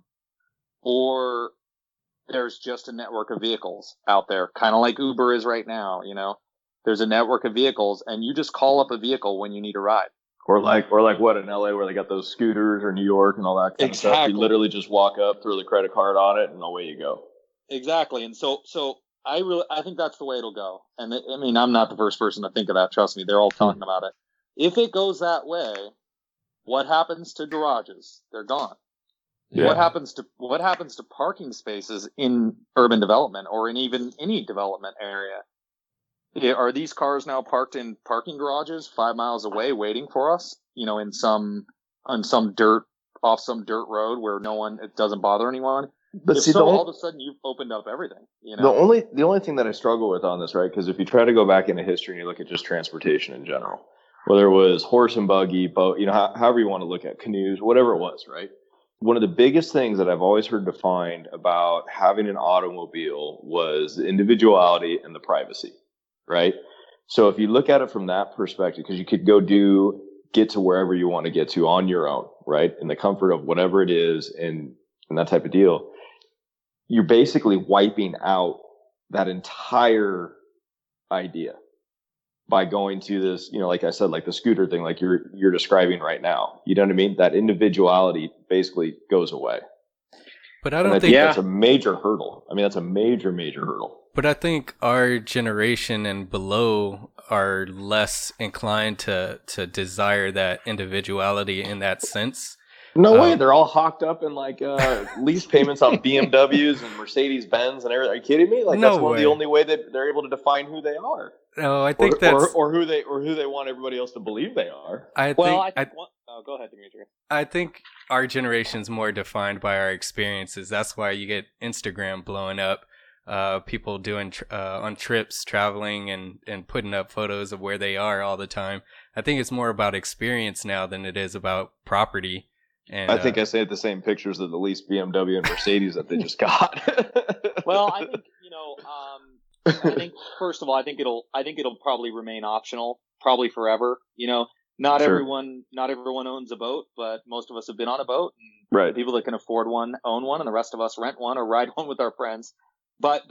Speaker 8: or there's just a network of vehicles out there, kind of like Uber is right now. There's a network of vehicles, and you just call up a vehicle when you need a ride.
Speaker 6: Or like what, in LA, where they got those scooters, or New York and all that kind of stuff. You literally just walk up, throw the credit card on it, and away you go.
Speaker 8: Exactly. And so I think that's the way it'll go. And I mean, I'm not the first person to think of that. Trust me, they're all talking about it. If it goes that way, what happens to garages? They're gone. Yeah. What happens to parking spaces in urban development, or in even any development area? Are these cars now parked in parking garages 5 miles away waiting for us, on some dirt road where it doesn't bother anyone? But all of a sudden you've opened up everything,
Speaker 6: The only thing that I struggle with on this, right? Because if you try to go back into history and you look at just transportation in general, whether it was horse and buggy, boat, however you want to look at canoes, whatever it was, right? One of the biggest things that I've always heard defined about having an automobile was the individuality and the privacy, right? So if you look at it from that perspective, because you could get to wherever you want to get to on your own, right? In the comfort of whatever it is and that type of deal, you're basically wiping out that entire idea by going to this, like I said, like the scooter thing, like you're describing right now. You know what I mean? That individuality basically goes away.
Speaker 5: But I don't think
Speaker 6: that's a major hurdle. I mean, that's a major, major hurdle.
Speaker 5: But I think our generation and below are less inclined to desire that individuality in that sense.
Speaker 6: No way. They're all hawked up in like lease payments on BMWs and Mercedes-Benz and everything. Are you kidding me? Like, that's the only way that they're able to define who they are.
Speaker 5: No, I think that's
Speaker 6: or who they want everybody else to believe they are.
Speaker 8: Go ahead, Dimitri.
Speaker 5: I think our generation's more defined by our experiences. That's why you get Instagram blowing up, people doing on trips, traveling, and putting up photos of where they are all the time. I think it's more about experience now than it is about property. And
Speaker 6: I think I sent the same pictures of the leased BMW and Mercedes that they just got.
Speaker 8: Well, I think I think first of all, I think it'll probably remain optional, probably forever. Not
Speaker 6: Sure.
Speaker 8: everyone owns a boat, but most of us have been on a boat. And
Speaker 6: Right.
Speaker 8: the people that can afford one own one, and the rest of us rent one or ride one with our friends. But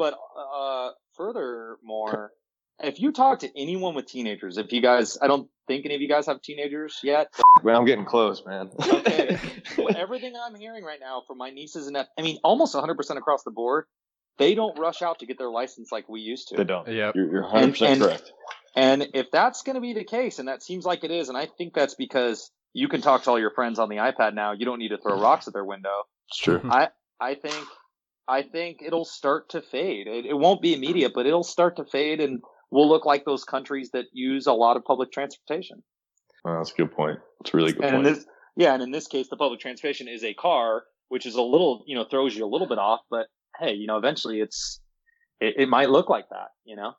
Speaker 8: furthermore, if you talk to anyone with teenagers, I don't think any of you guys have teenagers yet.
Speaker 6: Man, I'm getting close, man.
Speaker 8: Okay. Everything I'm hearing right now from my nieces and almost 100% across the board, they don't rush out to get their license like we used to.
Speaker 6: They don't.
Speaker 5: Yep.
Speaker 6: You're 100% correct.
Speaker 8: And if that's going to be the case, and that seems like it is, and I think that's because you can talk to all your friends on the iPad now. You don't need to throw rocks at their window.
Speaker 6: It's true.
Speaker 8: I think it'll start to fade. It won't be immediate, but it'll start to fade, and we'll look like those countries that use a lot of public transportation.
Speaker 6: Oh, that's a good point. That's a really good point.
Speaker 8: And in this case, the public transportation is a car, which is a little, throws you a little bit off, but hey, eventually it might look like that,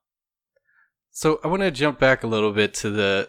Speaker 5: So I want to jump back a little bit to the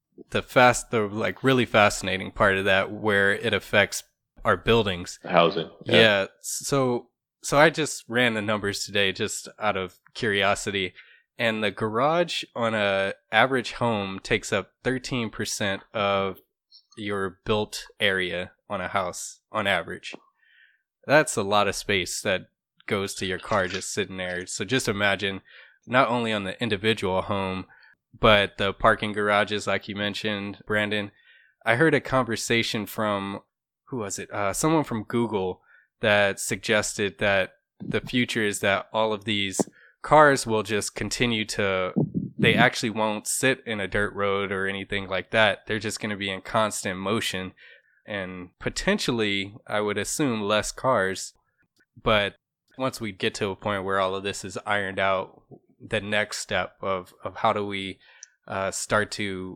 Speaker 5: really fascinating part of that, where it affects our buildings.
Speaker 6: Housing.
Speaker 5: Yeah. So I just ran the numbers today just out of curiosity, and the garage on a average home takes up 13% of your built area on a house on average. That's a lot of space that goes to your car just sitting there. So just imagine, not only on the individual home, but the parking garages, like you mentioned, Brandon. I heard a conversation from, who was it? Someone from Google that suggested that the future is that all of these cars will just continue to, they actually won't sit in a dirt road or anything like that. They're just going to be in constant motion, and potentially, I would assume, less cars. But once we get to a point where all of this is ironed out, the next step of how do we start to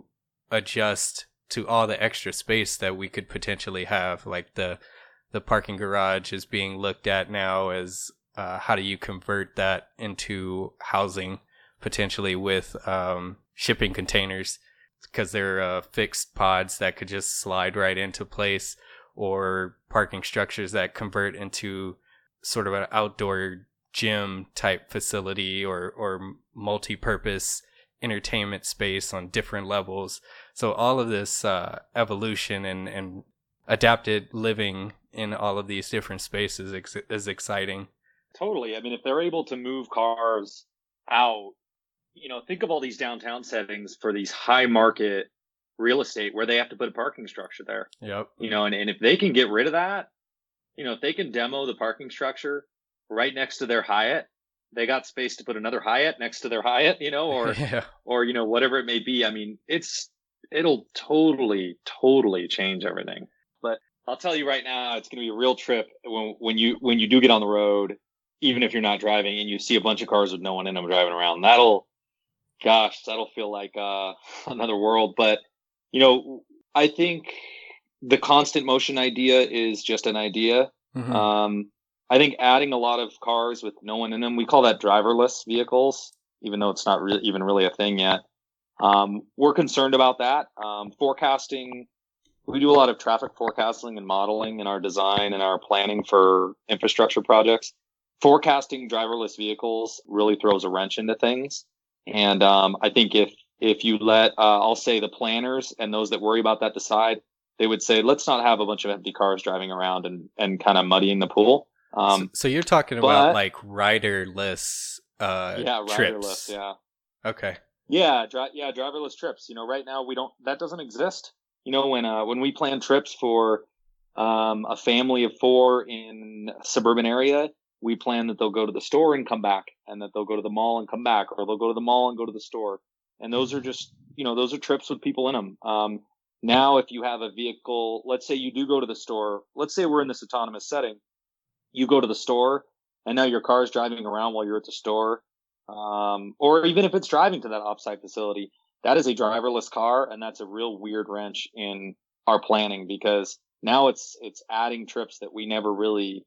Speaker 5: adjust to all the extra space that we could potentially have, like the parking garage is being looked at now as how do you convert that into housing, potentially with shipping containers, because they're fixed pods that could just slide right into place, or parking structures that convert into sort of an outdoor gym type facility or multi-purpose entertainment space on different levels. So all of this evolution and adapted living in all of these different spaces is exciting.
Speaker 8: Totally. I mean, if they're able to move cars out, think of all these downtown settings for these high market real estate where they have to put a parking structure there.
Speaker 5: Yep.
Speaker 8: And if they can get rid of that, if they can demo the parking structure right next to their Hyatt, they got space to put another Hyatt next to their Hyatt, or whatever it may be. I mean, it'll totally change everything. But I'll tell you right now, it's going to be a real trip when you do get on the road, even if you're not driving, and you see a bunch of cars with no one in them driving around. That'll feel like another world. But I think the constant motion idea is just an idea. Mm-hmm. I think adding a lot of cars with no one in them, we call that driverless vehicles, even though it's not even really a thing yet. We're concerned about that. Forecasting, we do a lot of traffic forecasting and modeling in our design and our planning for infrastructure projects. Forecasting driverless vehicles really throws a wrench into things. And I think if you let, I'll say, the planners and those that worry about that decide, they would say, let's not have a bunch of empty cars driving around and kind of muddying the pool.
Speaker 5: So you're talking about like riderless trips.
Speaker 8: Riderless, yeah.
Speaker 5: Okay.
Speaker 8: Yeah, driverless trips. Right now that doesn't exist. When we plan trips for a family of 4 in a suburban area, we plan that they'll go to the store and come back, and that they'll go to the mall and come back, or they'll go to the mall and go to the store. And those are just, those are trips with people in them. Now, if you have a vehicle, let's say you do go to the store, let's say we're in this autonomous setting, you go to the store, and now your car is driving around while you're at the store. or even if it's driving to that offsite facility, that is a driverless car, and that's a real weird wrench in our planning, because now it's adding trips that we never really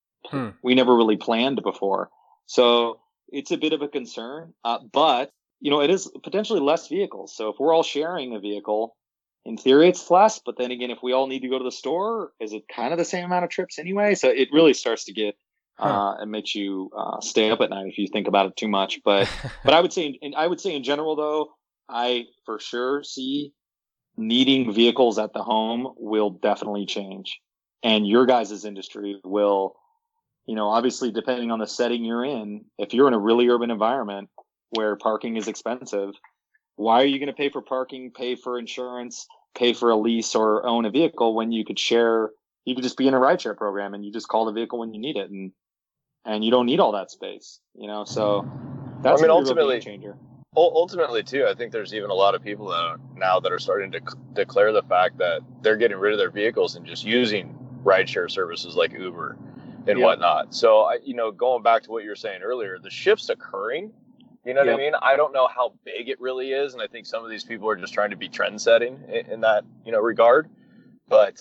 Speaker 8: planned before. So it's a bit of a concern, but it is potentially less vehicles. So if we're all sharing a vehicle, in theory it's less, but then again, if we all need to go to the store, is it kind of the same amount of trips anyway? So it really starts to get, it makes you stay up at night if you think about it too much. But I would say in general, though, I for sure see needing vehicles at the home will definitely change, and your guys' industry will, obviously depending on the setting you're in. If you're in a really urban environment where parking is expensive, why are you going to pay for parking, pay for insurance, pay for a lease, or own a vehicle when you could just be in a rideshare program and you just call the vehicle when you need it, and you don't need all that space, so that's a real game changer.
Speaker 6: Ultimately, too, I think there's even a lot of people that are starting to declare the fact that they're getting rid of their vehicles and just using rideshare services like Uber and whatnot. So, going back to what you were saying earlier, the shift's occurring. You know what I mean? I don't know how big it really is, and I think some of these people are just trying to be trend-setting in that regard. But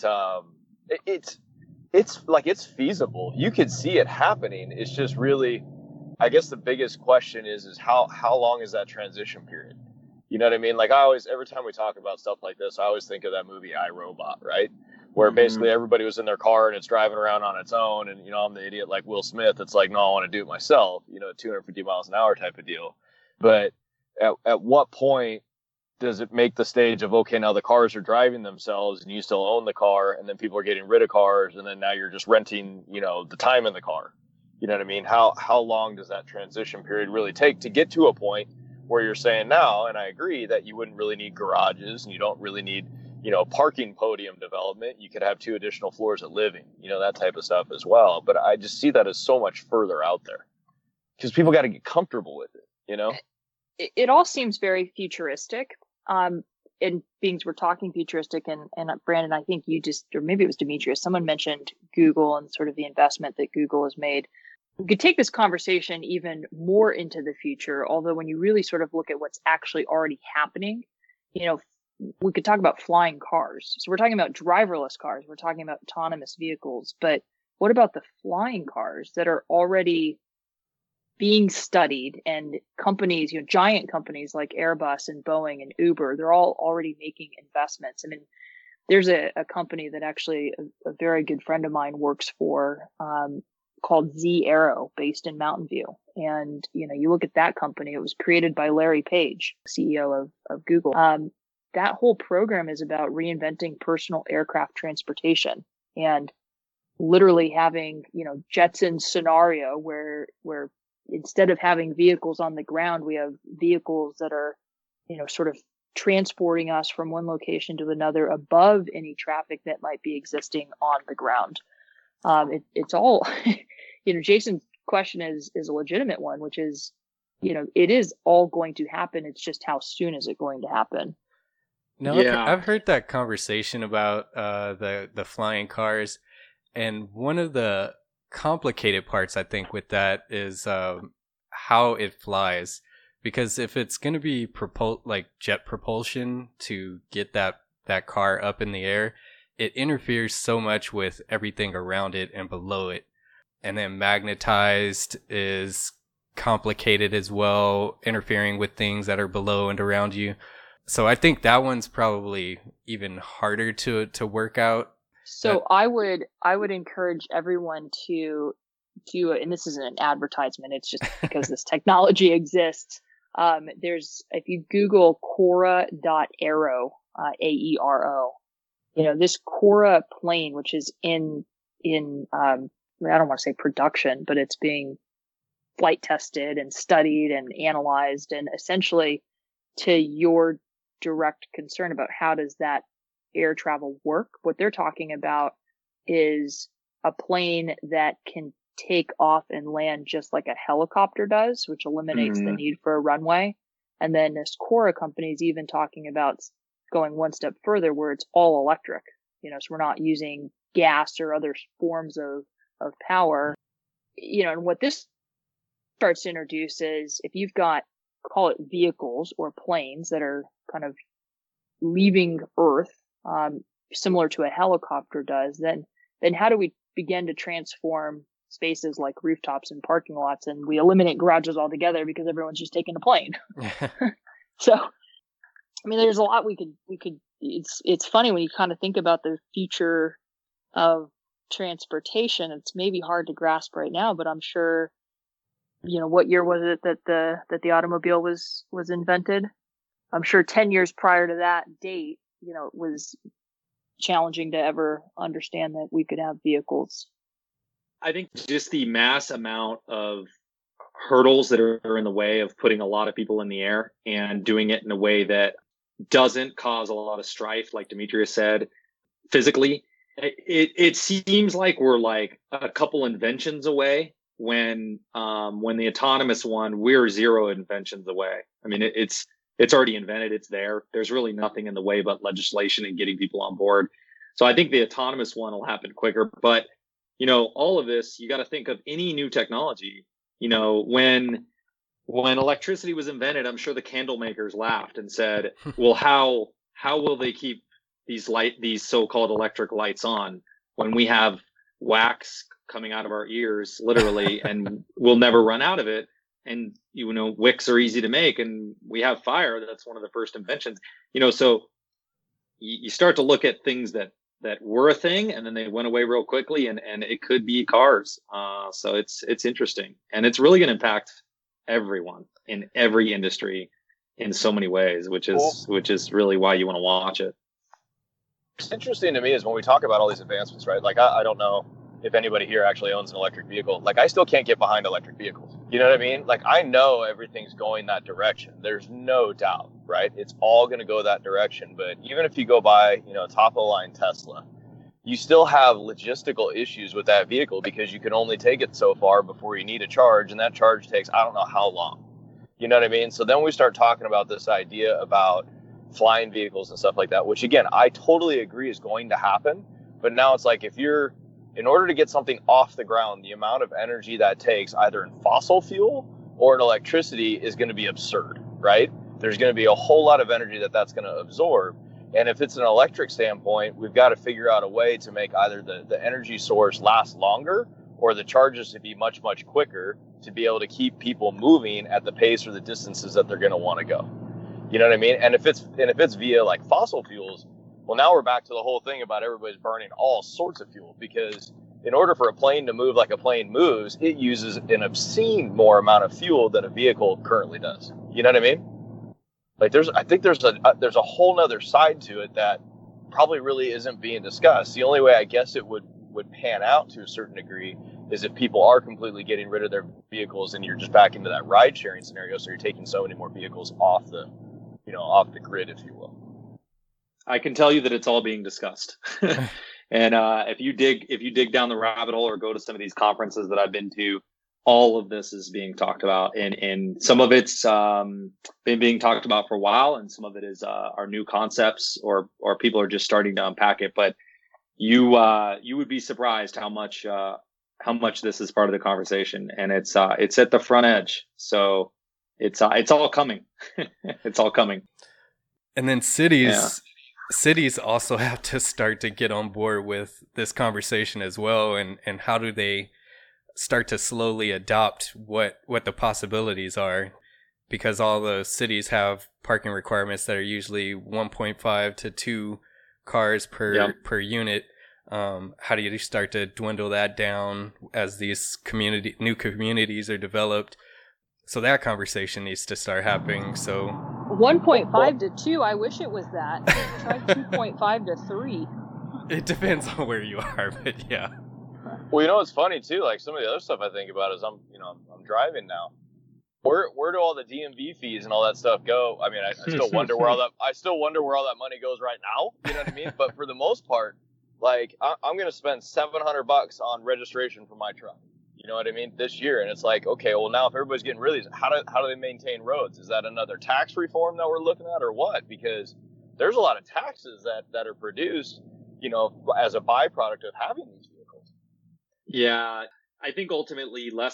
Speaker 6: it's feasible. You could see it happening. It's just really, I guess the biggest question is how long is that transition period? You know what I mean? Like every time we talk about stuff like this, I always think of that movie iRobot, right? Where basically everybody was in their car and it's driving around on its own, and I'm the idiot like Will Smith. It's like, no, I want to do it myself, 250 miles an hour type of deal. But at what point does it make the stage of, okay, now the cars are driving themselves and you still own the car, and then people are getting rid of cars, and then now you're just renting, the time in the car. You know what I mean? How long does that transition period really take to get to a point where you're saying now, and I agree, that you wouldn't really need garages and you don't really need, parking podium development. You could have 2 additional floors of living, that type of stuff as well. But I just see that as so much further out there because people got to get comfortable with it,
Speaker 7: It all seems very futuristic. And being we're talking futuristic, and Brandon, I think you or maybe it was Demetrius, someone mentioned Google and sort of the investment that Google has made. We could take this conversation even more into the future, although when you really sort of look at what's actually already happening, we could talk about flying cars. So we're talking about driverless cars. We're talking about autonomous vehicles. But what about the flying cars that are already being studied, and companies, giant companies like Airbus and Boeing and Uber, they're all already making investments. I mean, there's a company that actually a very good friend of mine works for, called Z Aero, based in Mountain View. And, you look at that company, it was created by Larry Page, CEO of Google. That whole program is about reinventing personal aircraft transportation and literally having, Jetson scenario where instead of having vehicles on the ground, we have vehicles that are, sort of transporting us from one location to another above any traffic that might be existing on the ground. It's all, Jason's question is a legitimate one, which is, it is all going to happen. It's just how soon is it going to happen?
Speaker 5: No, yeah. I've heard that conversation about the flying cars, and one of the complicated parts I think with that is how it flies, because if it's going to be like jet propulsion to get that car up in the air, it interferes so much with everything around it and below it. And then magnetized is complicated as well, interfering with things that are below and around you. So I think that one's probably even harder to work out.
Speaker 7: So I would encourage everyone to do it, and this isn't an advertisement, it's just because this technology exists. If you Google Cora.aero, AERO, this Cora plane, which is in I don't want to say production, but it's being flight tested and studied and analyzed, and essentially to your direct concern about how does that air travel work, what they're talking about is a plane that can take off and land just like a helicopter does, which eliminates the need for a runway. And then this Cora company is even talking about going one step further where it's all electric, so we're not using gas or other forms of power, and what this starts to introduce is if you've got, call it vehicles or planes that are kind of leaving Earth, similar to a helicopter does, then how do we begin to transform spaces like rooftops and parking lots, and we eliminate garages altogether because everyone's just taking a plane? So, I mean, there's a lot we could. It's funny when you kind of think about the future of transportation. It's maybe hard to grasp right now, but I'm sure, what year was it that the automobile was invented? I'm sure 10 years prior to that date, it was challenging to ever understand that we could have vehicles.
Speaker 8: I think just the mass amount of hurdles that are in the way of putting a lot of people in the air and doing it in a way that doesn't cause a lot of strife, like Demetrius said, physically. It seems like we're like a couple inventions away when the autonomous one, we're 0 inventions away. I mean, it's already invented. It's there. There's really nothing in the way but legislation and getting people on board. So I think the autonomous one will happen quicker. But, all of this, you got to think of any new technology. When electricity was invented, I'm sure the candle makers laughed and said, well, how will they keep these so-called electric lights on when we have wax coming out of our ears, literally, and we'll never run out of it? And, wicks are easy to make, and we have fire. That's one of the first inventions, so you start to look at things that were a thing, and then they went away real quickly, and it could be cars. So it's interesting, and it's really going to impact everyone in every industry in so many ways, which is really why you want to watch it.
Speaker 6: What's interesting to me is when we talk about all these advancements, right? Like, I don't know if anybody here actually owns an electric vehicle. Like, I still can't get behind electric vehicles. You know what I mean? Like, I know everything's going that direction. There's no doubt, right? It's all going to go that direction. But even if you go buy, top of the line Tesla, you still have logistical issues with that vehicle because you can only take it so far before you need a charge. And that charge takes, I don't know how long. You know what I mean? So then we start talking about this idea about flying vehicles and stuff like that, which again, I totally agree is going to happen. But now it's like, in order to get something off the ground, the amount of energy that takes either in fossil fuel or in electricity is going to be absurd, right? There's going to be a whole lot of energy that's going to absorb. And if it's an electric standpoint, we've got to figure out a way to make either the energy source last longer or the charges to be much, much quicker to be able to keep people moving at the pace or the distances that they're going to want to go. You know what I mean? And if it's via like fossil fuels, well, now we're back to the whole thing about everybody's burning all sorts of fuel, because in order for a plane to move like a plane moves, it uses an obscene more amount of fuel than a vehicle currently does. You know what I mean? Like I think there's a whole nother side to it that probably really isn't being discussed. The only way I guess it would pan out to a certain degree is if people are completely getting rid of their vehicles and you're just back into that ride sharing scenario. So you're taking so many more vehicles off the grid, if you will.
Speaker 8: I can tell you that it's all being discussed. And if you dig down the rabbit hole or go to some of these conferences that I've been to, all of this is being talked about, and some of it's been being talked about for a while, and some of it is are new concepts or people are just starting to unpack it. But you would be surprised how much this is part of the conversation, and it's at the front edge. So it's all coming. It's all coming.
Speaker 5: And then cities also have to start to get on board with this conversation as well. And how do they start to slowly adopt what the possibilities are? Because all the cities have parking requirements that are usually 1.5 to 2 cars per unit. How do you start to dwindle that down as these new communities are developed? So that conversation needs to start happening. So
Speaker 7: 1.5 to 2, I wish it was that. Try 2.5 to 3.
Speaker 5: It depends on where you are, but yeah.
Speaker 6: Well, it's funny too. Like some of the other stuff I think about is I'm driving now. Where do all the DMV fees and all that stuff go? I mean, I still wonder where all that money goes right now. You know what I mean? But for the most part, like I'm going to spend $700 on registration for my truck. You know what I mean? This year. And it's like, okay, well now if everybody's getting rid of these, how do they maintain roads? Is that another tax reform that we're looking at or what? Because there's a lot of taxes that are produced, as a byproduct of having these vehicles.
Speaker 8: Yeah. I think ultimately less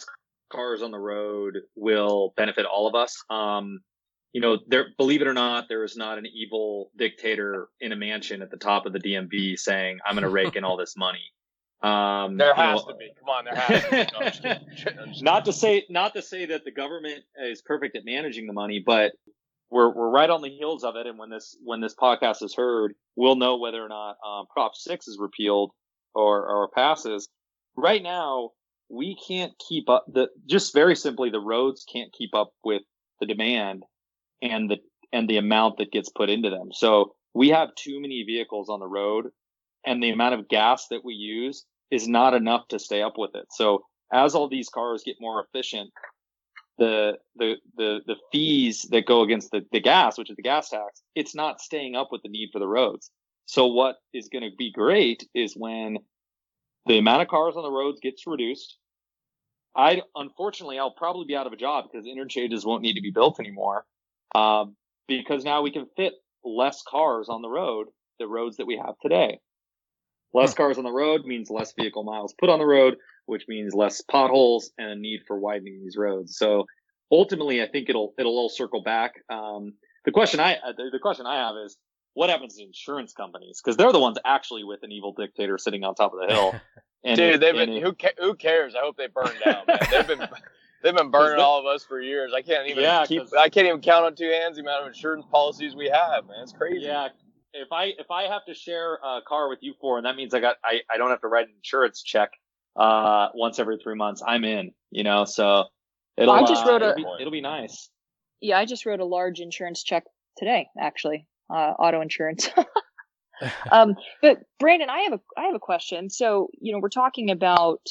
Speaker 8: cars on the road will benefit all of us. Believe it or not, there is not an evil dictator in a mansion at the top of the DMV saying, I'm going to rake in all this money.
Speaker 6: There has to be. Come on, there has to be. No, I'm just kidding.
Speaker 8: Not to say that the government is perfect at managing the money, but we're right on the heels of it. And when this podcast is heard, we'll know whether or not Prop 6 is repealed or passes. Right now, we can't keep up. Just very simply, the roads can't keep up with the demand and the amount that gets put into them. So we have too many vehicles on the road, and the amount of gas that we use is not enough to stay up with it. So as all these cars get more efficient, the fees that go against the gas, which is the gas tax, it's not staying up with the need for the roads. So what is going to be great is when the amount of cars on the roads gets reduced. Unfortunately, I'll probably be out of a job because interchanges won't need to be built anymore. Because now we can fit less cars on the roads that we have today. Less cars on the road means less vehicle miles put on the road, which means less potholes and a need for widening these roads. So ultimately, I think it'll all circle back. The question I have is, what happens to insurance companies? Because they're the ones actually with an evil dictator sitting on top of the hill. And
Speaker 6: dude, who cares? I hope they burn down, man. They've been burning all of us for years. I can't even count on two hands the amount of insurance policies we have, man. It's crazy.
Speaker 8: Yeah. If I have to share a car with you four, and that means I don't have to write an insurance check once every 3 months, I'm in, so it'll be nice.
Speaker 7: Yeah, I just wrote a large insurance check today, actually, auto insurance. But Brandon, I have a question. So, we're talking about,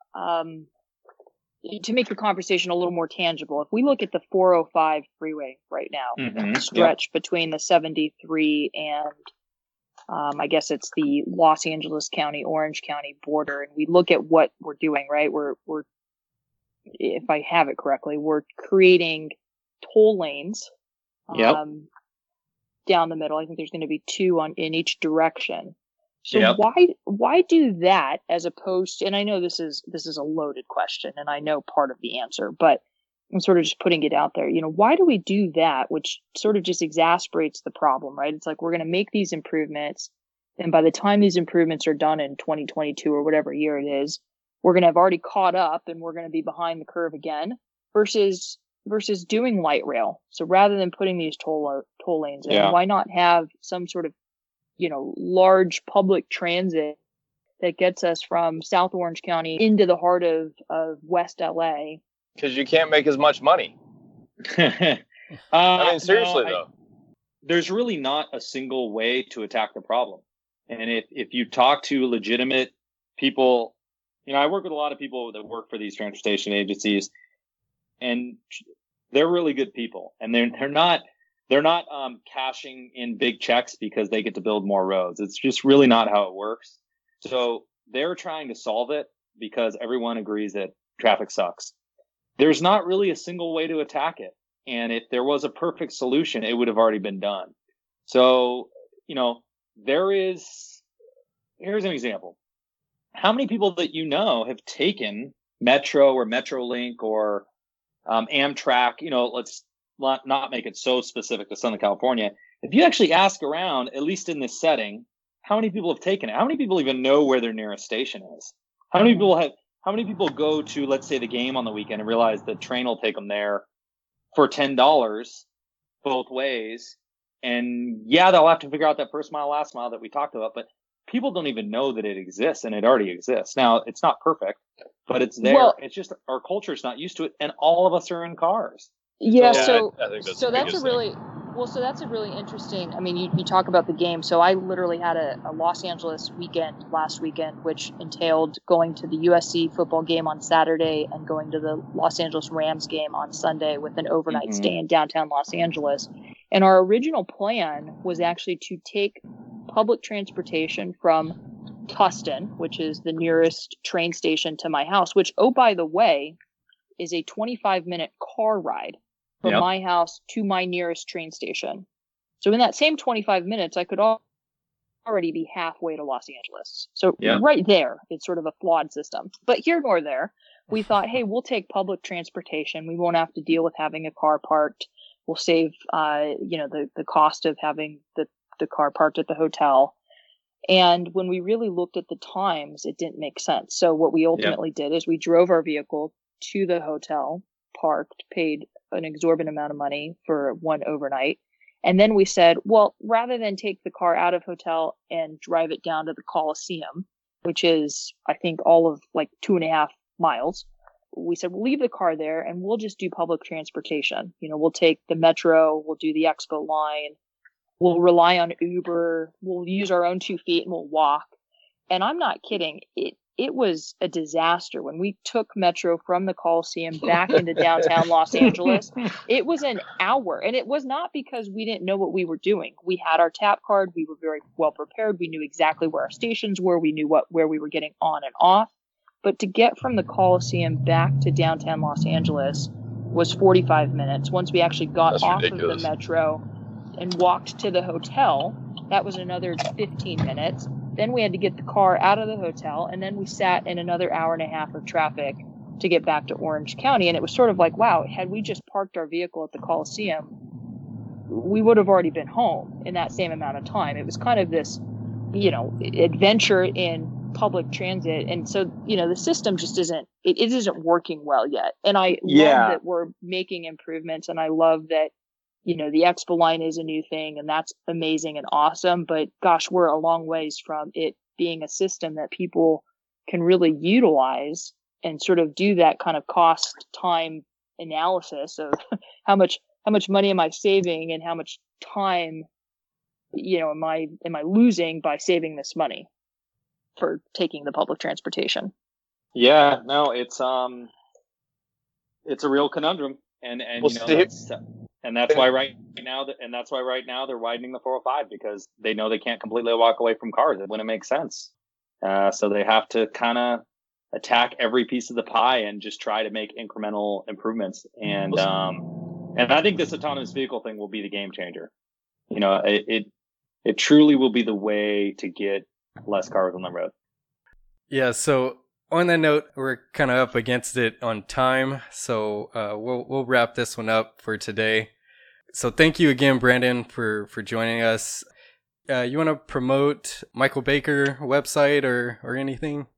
Speaker 7: to make the conversation a little more tangible, if we look at the 405 freeway right now, the stretch between the 73 and I guess it's the Los Angeles County, Orange County border, and we look at what we're doing, right? We're if I have it correctly, we're creating toll lanes down the middle. I think there's going to be two in each direction. So why do that as opposed to, and I know this is a loaded question and I know part of the answer, but I'm sort of just putting it out there. Why do we do that, which sort of just exasperates the problem, right? It's like we're going to make these improvements, and by the time these improvements are done in 2022 or whatever year it is, we're going to have already caught up and we're going to be behind the curve again versus doing light rail. So rather than putting these toll lanes in, why not have some sort of large public transit that gets us from South Orange County into the heart of West LA?
Speaker 6: Because you can't make as much money. I mean, seriously, though.
Speaker 8: There's really not a single way to attack the problem. And if you talk to legitimate people, I work with a lot of people that work for these transportation agencies, and they're really good people. And they're not cashing in big checks because they get to build more roads. It's just really not how it works. So they're trying to solve it because everyone agrees that traffic sucks. There's not really a single way to attack it. And if there was a perfect solution, it would have already been done. So, here's an example. How many people that have taken Metro or Metrolink or Amtrak, let's not make it so specific to Southern California. If you actually ask around, at least in this setting, how many people have taken it? How many people even know where their nearest station is? How many people go to, let's say, the game on the weekend and realize the train will take them there for $10 both ways? And they'll have to figure out that first mile, last mile that we talked about, but people don't even know that it exists, and it already exists. Now, it's not perfect, but it's there. Well, it's just our culture is not used to it, and all of us are in cars.
Speaker 7: Yeah, so that's a really interesting. I mean, you talk about the game. So I literally had a Los Angeles weekend last weekend, which entailed going to the USC football game on Saturday and going to the Los Angeles Rams game on Sunday with an overnight stay in downtown Los Angeles. And our original plan was actually to take public transportation from Tustin, which is the nearest train station to my house, which, oh, by the way, is a 25-minute car ride from my house to my nearest train station. So in that same 25 minutes, I could already be halfway to Los Angeles. So right there, it's sort of a flawed system. But here nor there, we thought, hey, we'll take public transportation. We won't have to deal with having a car parked. We'll save, the cost of having the car parked at the hotel. And when we really looked at the times, it didn't make sense. So what we ultimately did is we drove our vehicle to the hotel, parked, paid an exorbitant amount of money for one overnight. And then we said, well, rather than take the car out of hotel and drive it down to the Coliseum, which is, I think, all of like 2.5 miles, we said, we'll leave the car there and we'll just do public transportation. We'll take the metro, we'll do the Expo line, we'll rely on Uber, we'll use our own 2 feet and we'll walk. And I'm not kidding. It was a disaster. When we took metro from the Coliseum back into downtown Los Angeles, it was an hour. And it was not because we didn't know what we were doing. We had our tap card. We were very well prepared. We knew exactly where our stations were. We knew where we were getting on and off. But to get from the Coliseum back to downtown Los Angeles was 45 minutes. Once we actually got off of the metro and walked to the hotel, that was another 15 minutes. Then we had to get the car out of the hotel, and then we sat in another 1.5 hours of traffic to get back to Orange County. And it was sort of like, wow, had we just parked our vehicle at the Coliseum, we would have already been home in that same amount of time. It was kind of this, adventure in public transit. And so, the system just isn't working well yet. And I love that we're making improvements, and I love that the Expo line is a new thing, and that's amazing and awesome. But gosh, we're a long ways from it being a system that people can really utilize and sort of do that kind of cost time analysis of how much money am I saving and how much time, am I losing by saving this money for taking the public transportation.
Speaker 8: Yeah, no, it's a real conundrum. And that's why right now they're widening the 405, because they know they can't completely walk away from cars. It wouldn't make sense. So they have to kind of attack every piece of the pie and just try to make incremental improvements. And I think this autonomous vehicle thing will be the game changer. It truly will be the way to get less cars on the road.
Speaker 5: Yeah. So on that note, we're kind of up against it on time, so we'll wrap this one up for today. So thank you again, Brandon, for joining us. You want to promote Michael Baker website or anything?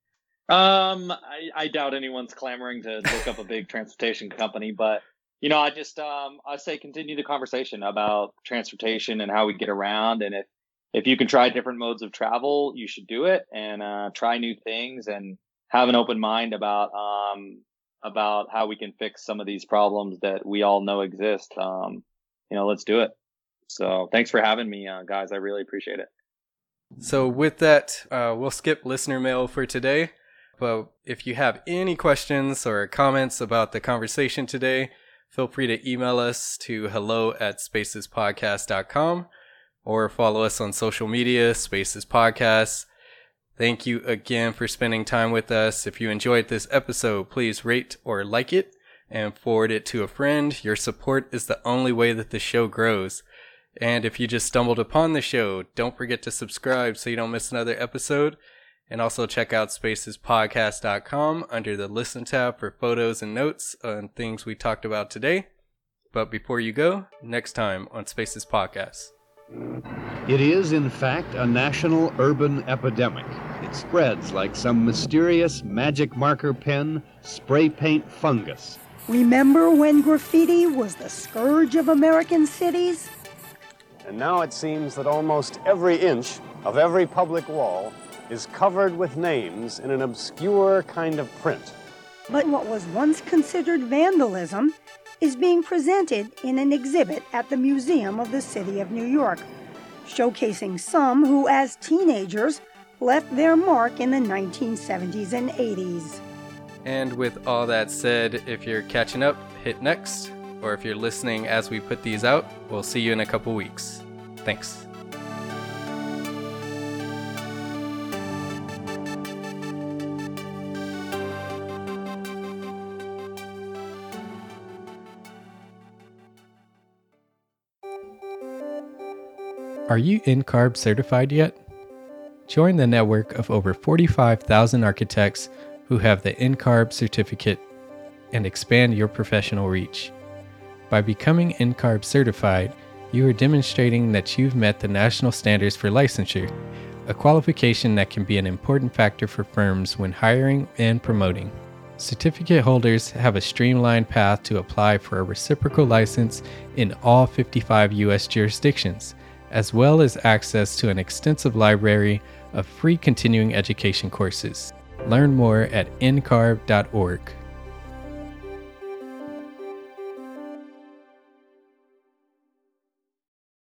Speaker 8: I doubt anyone's clamoring to look up a big transportation company, but I say continue the conversation about transportation and how we get around, and if you can try different modes of travel, you should do it, and try new things and have an open mind about how we can fix some of these problems that we all know exist. Let's do it. So thanks for having me, guys. I really appreciate it.
Speaker 5: So with that, we'll skip listener mail for today. But if you have any questions or comments about the conversation today, feel free to email us to hello@spacespodcast.com or follow us on social media, Spaces Podcast. Thank you again for spending time with us. If you enjoyed this episode, please rate or like it and forward it to a friend. Your support is the only way that the show grows. And if you just stumbled upon the show, don't forget to subscribe so you don't miss another episode. And also check out spacespodcast.com under the Listen tab for photos and notes on things we talked about today. But before you go, next time on Spaces Podcast.
Speaker 13: It is, in fact, a national urban epidemic. It spreads like some mysterious magic marker pen spray paint fungus.
Speaker 14: Remember when graffiti was the scourge of American cities?
Speaker 15: And now it seems that almost every inch of every public wall is covered with names in an obscure kind of print.
Speaker 14: But what was once considered vandalism is being presented in an exhibit at the Museum of the City of New York, showcasing some who, as teenagers, left their mark in the 1970s and 80s.
Speaker 5: And with all that said, if you're catching up, hit next. Or if you're listening as we put these out, we'll see you in a couple weeks. Thanks. Are you NCARB certified yet? Join the network of over 45,000 architects who have the NCARB certificate and expand your professional reach. By becoming NCARB certified, you are demonstrating that you've met the national standards for licensure, a qualification that can be an important factor for firms when hiring and promoting. Certificate holders have a streamlined path to apply for a reciprocal license in all 55 U.S. jurisdictions, as well as access to an extensive library of free continuing education courses. Learn more at ncarb.org.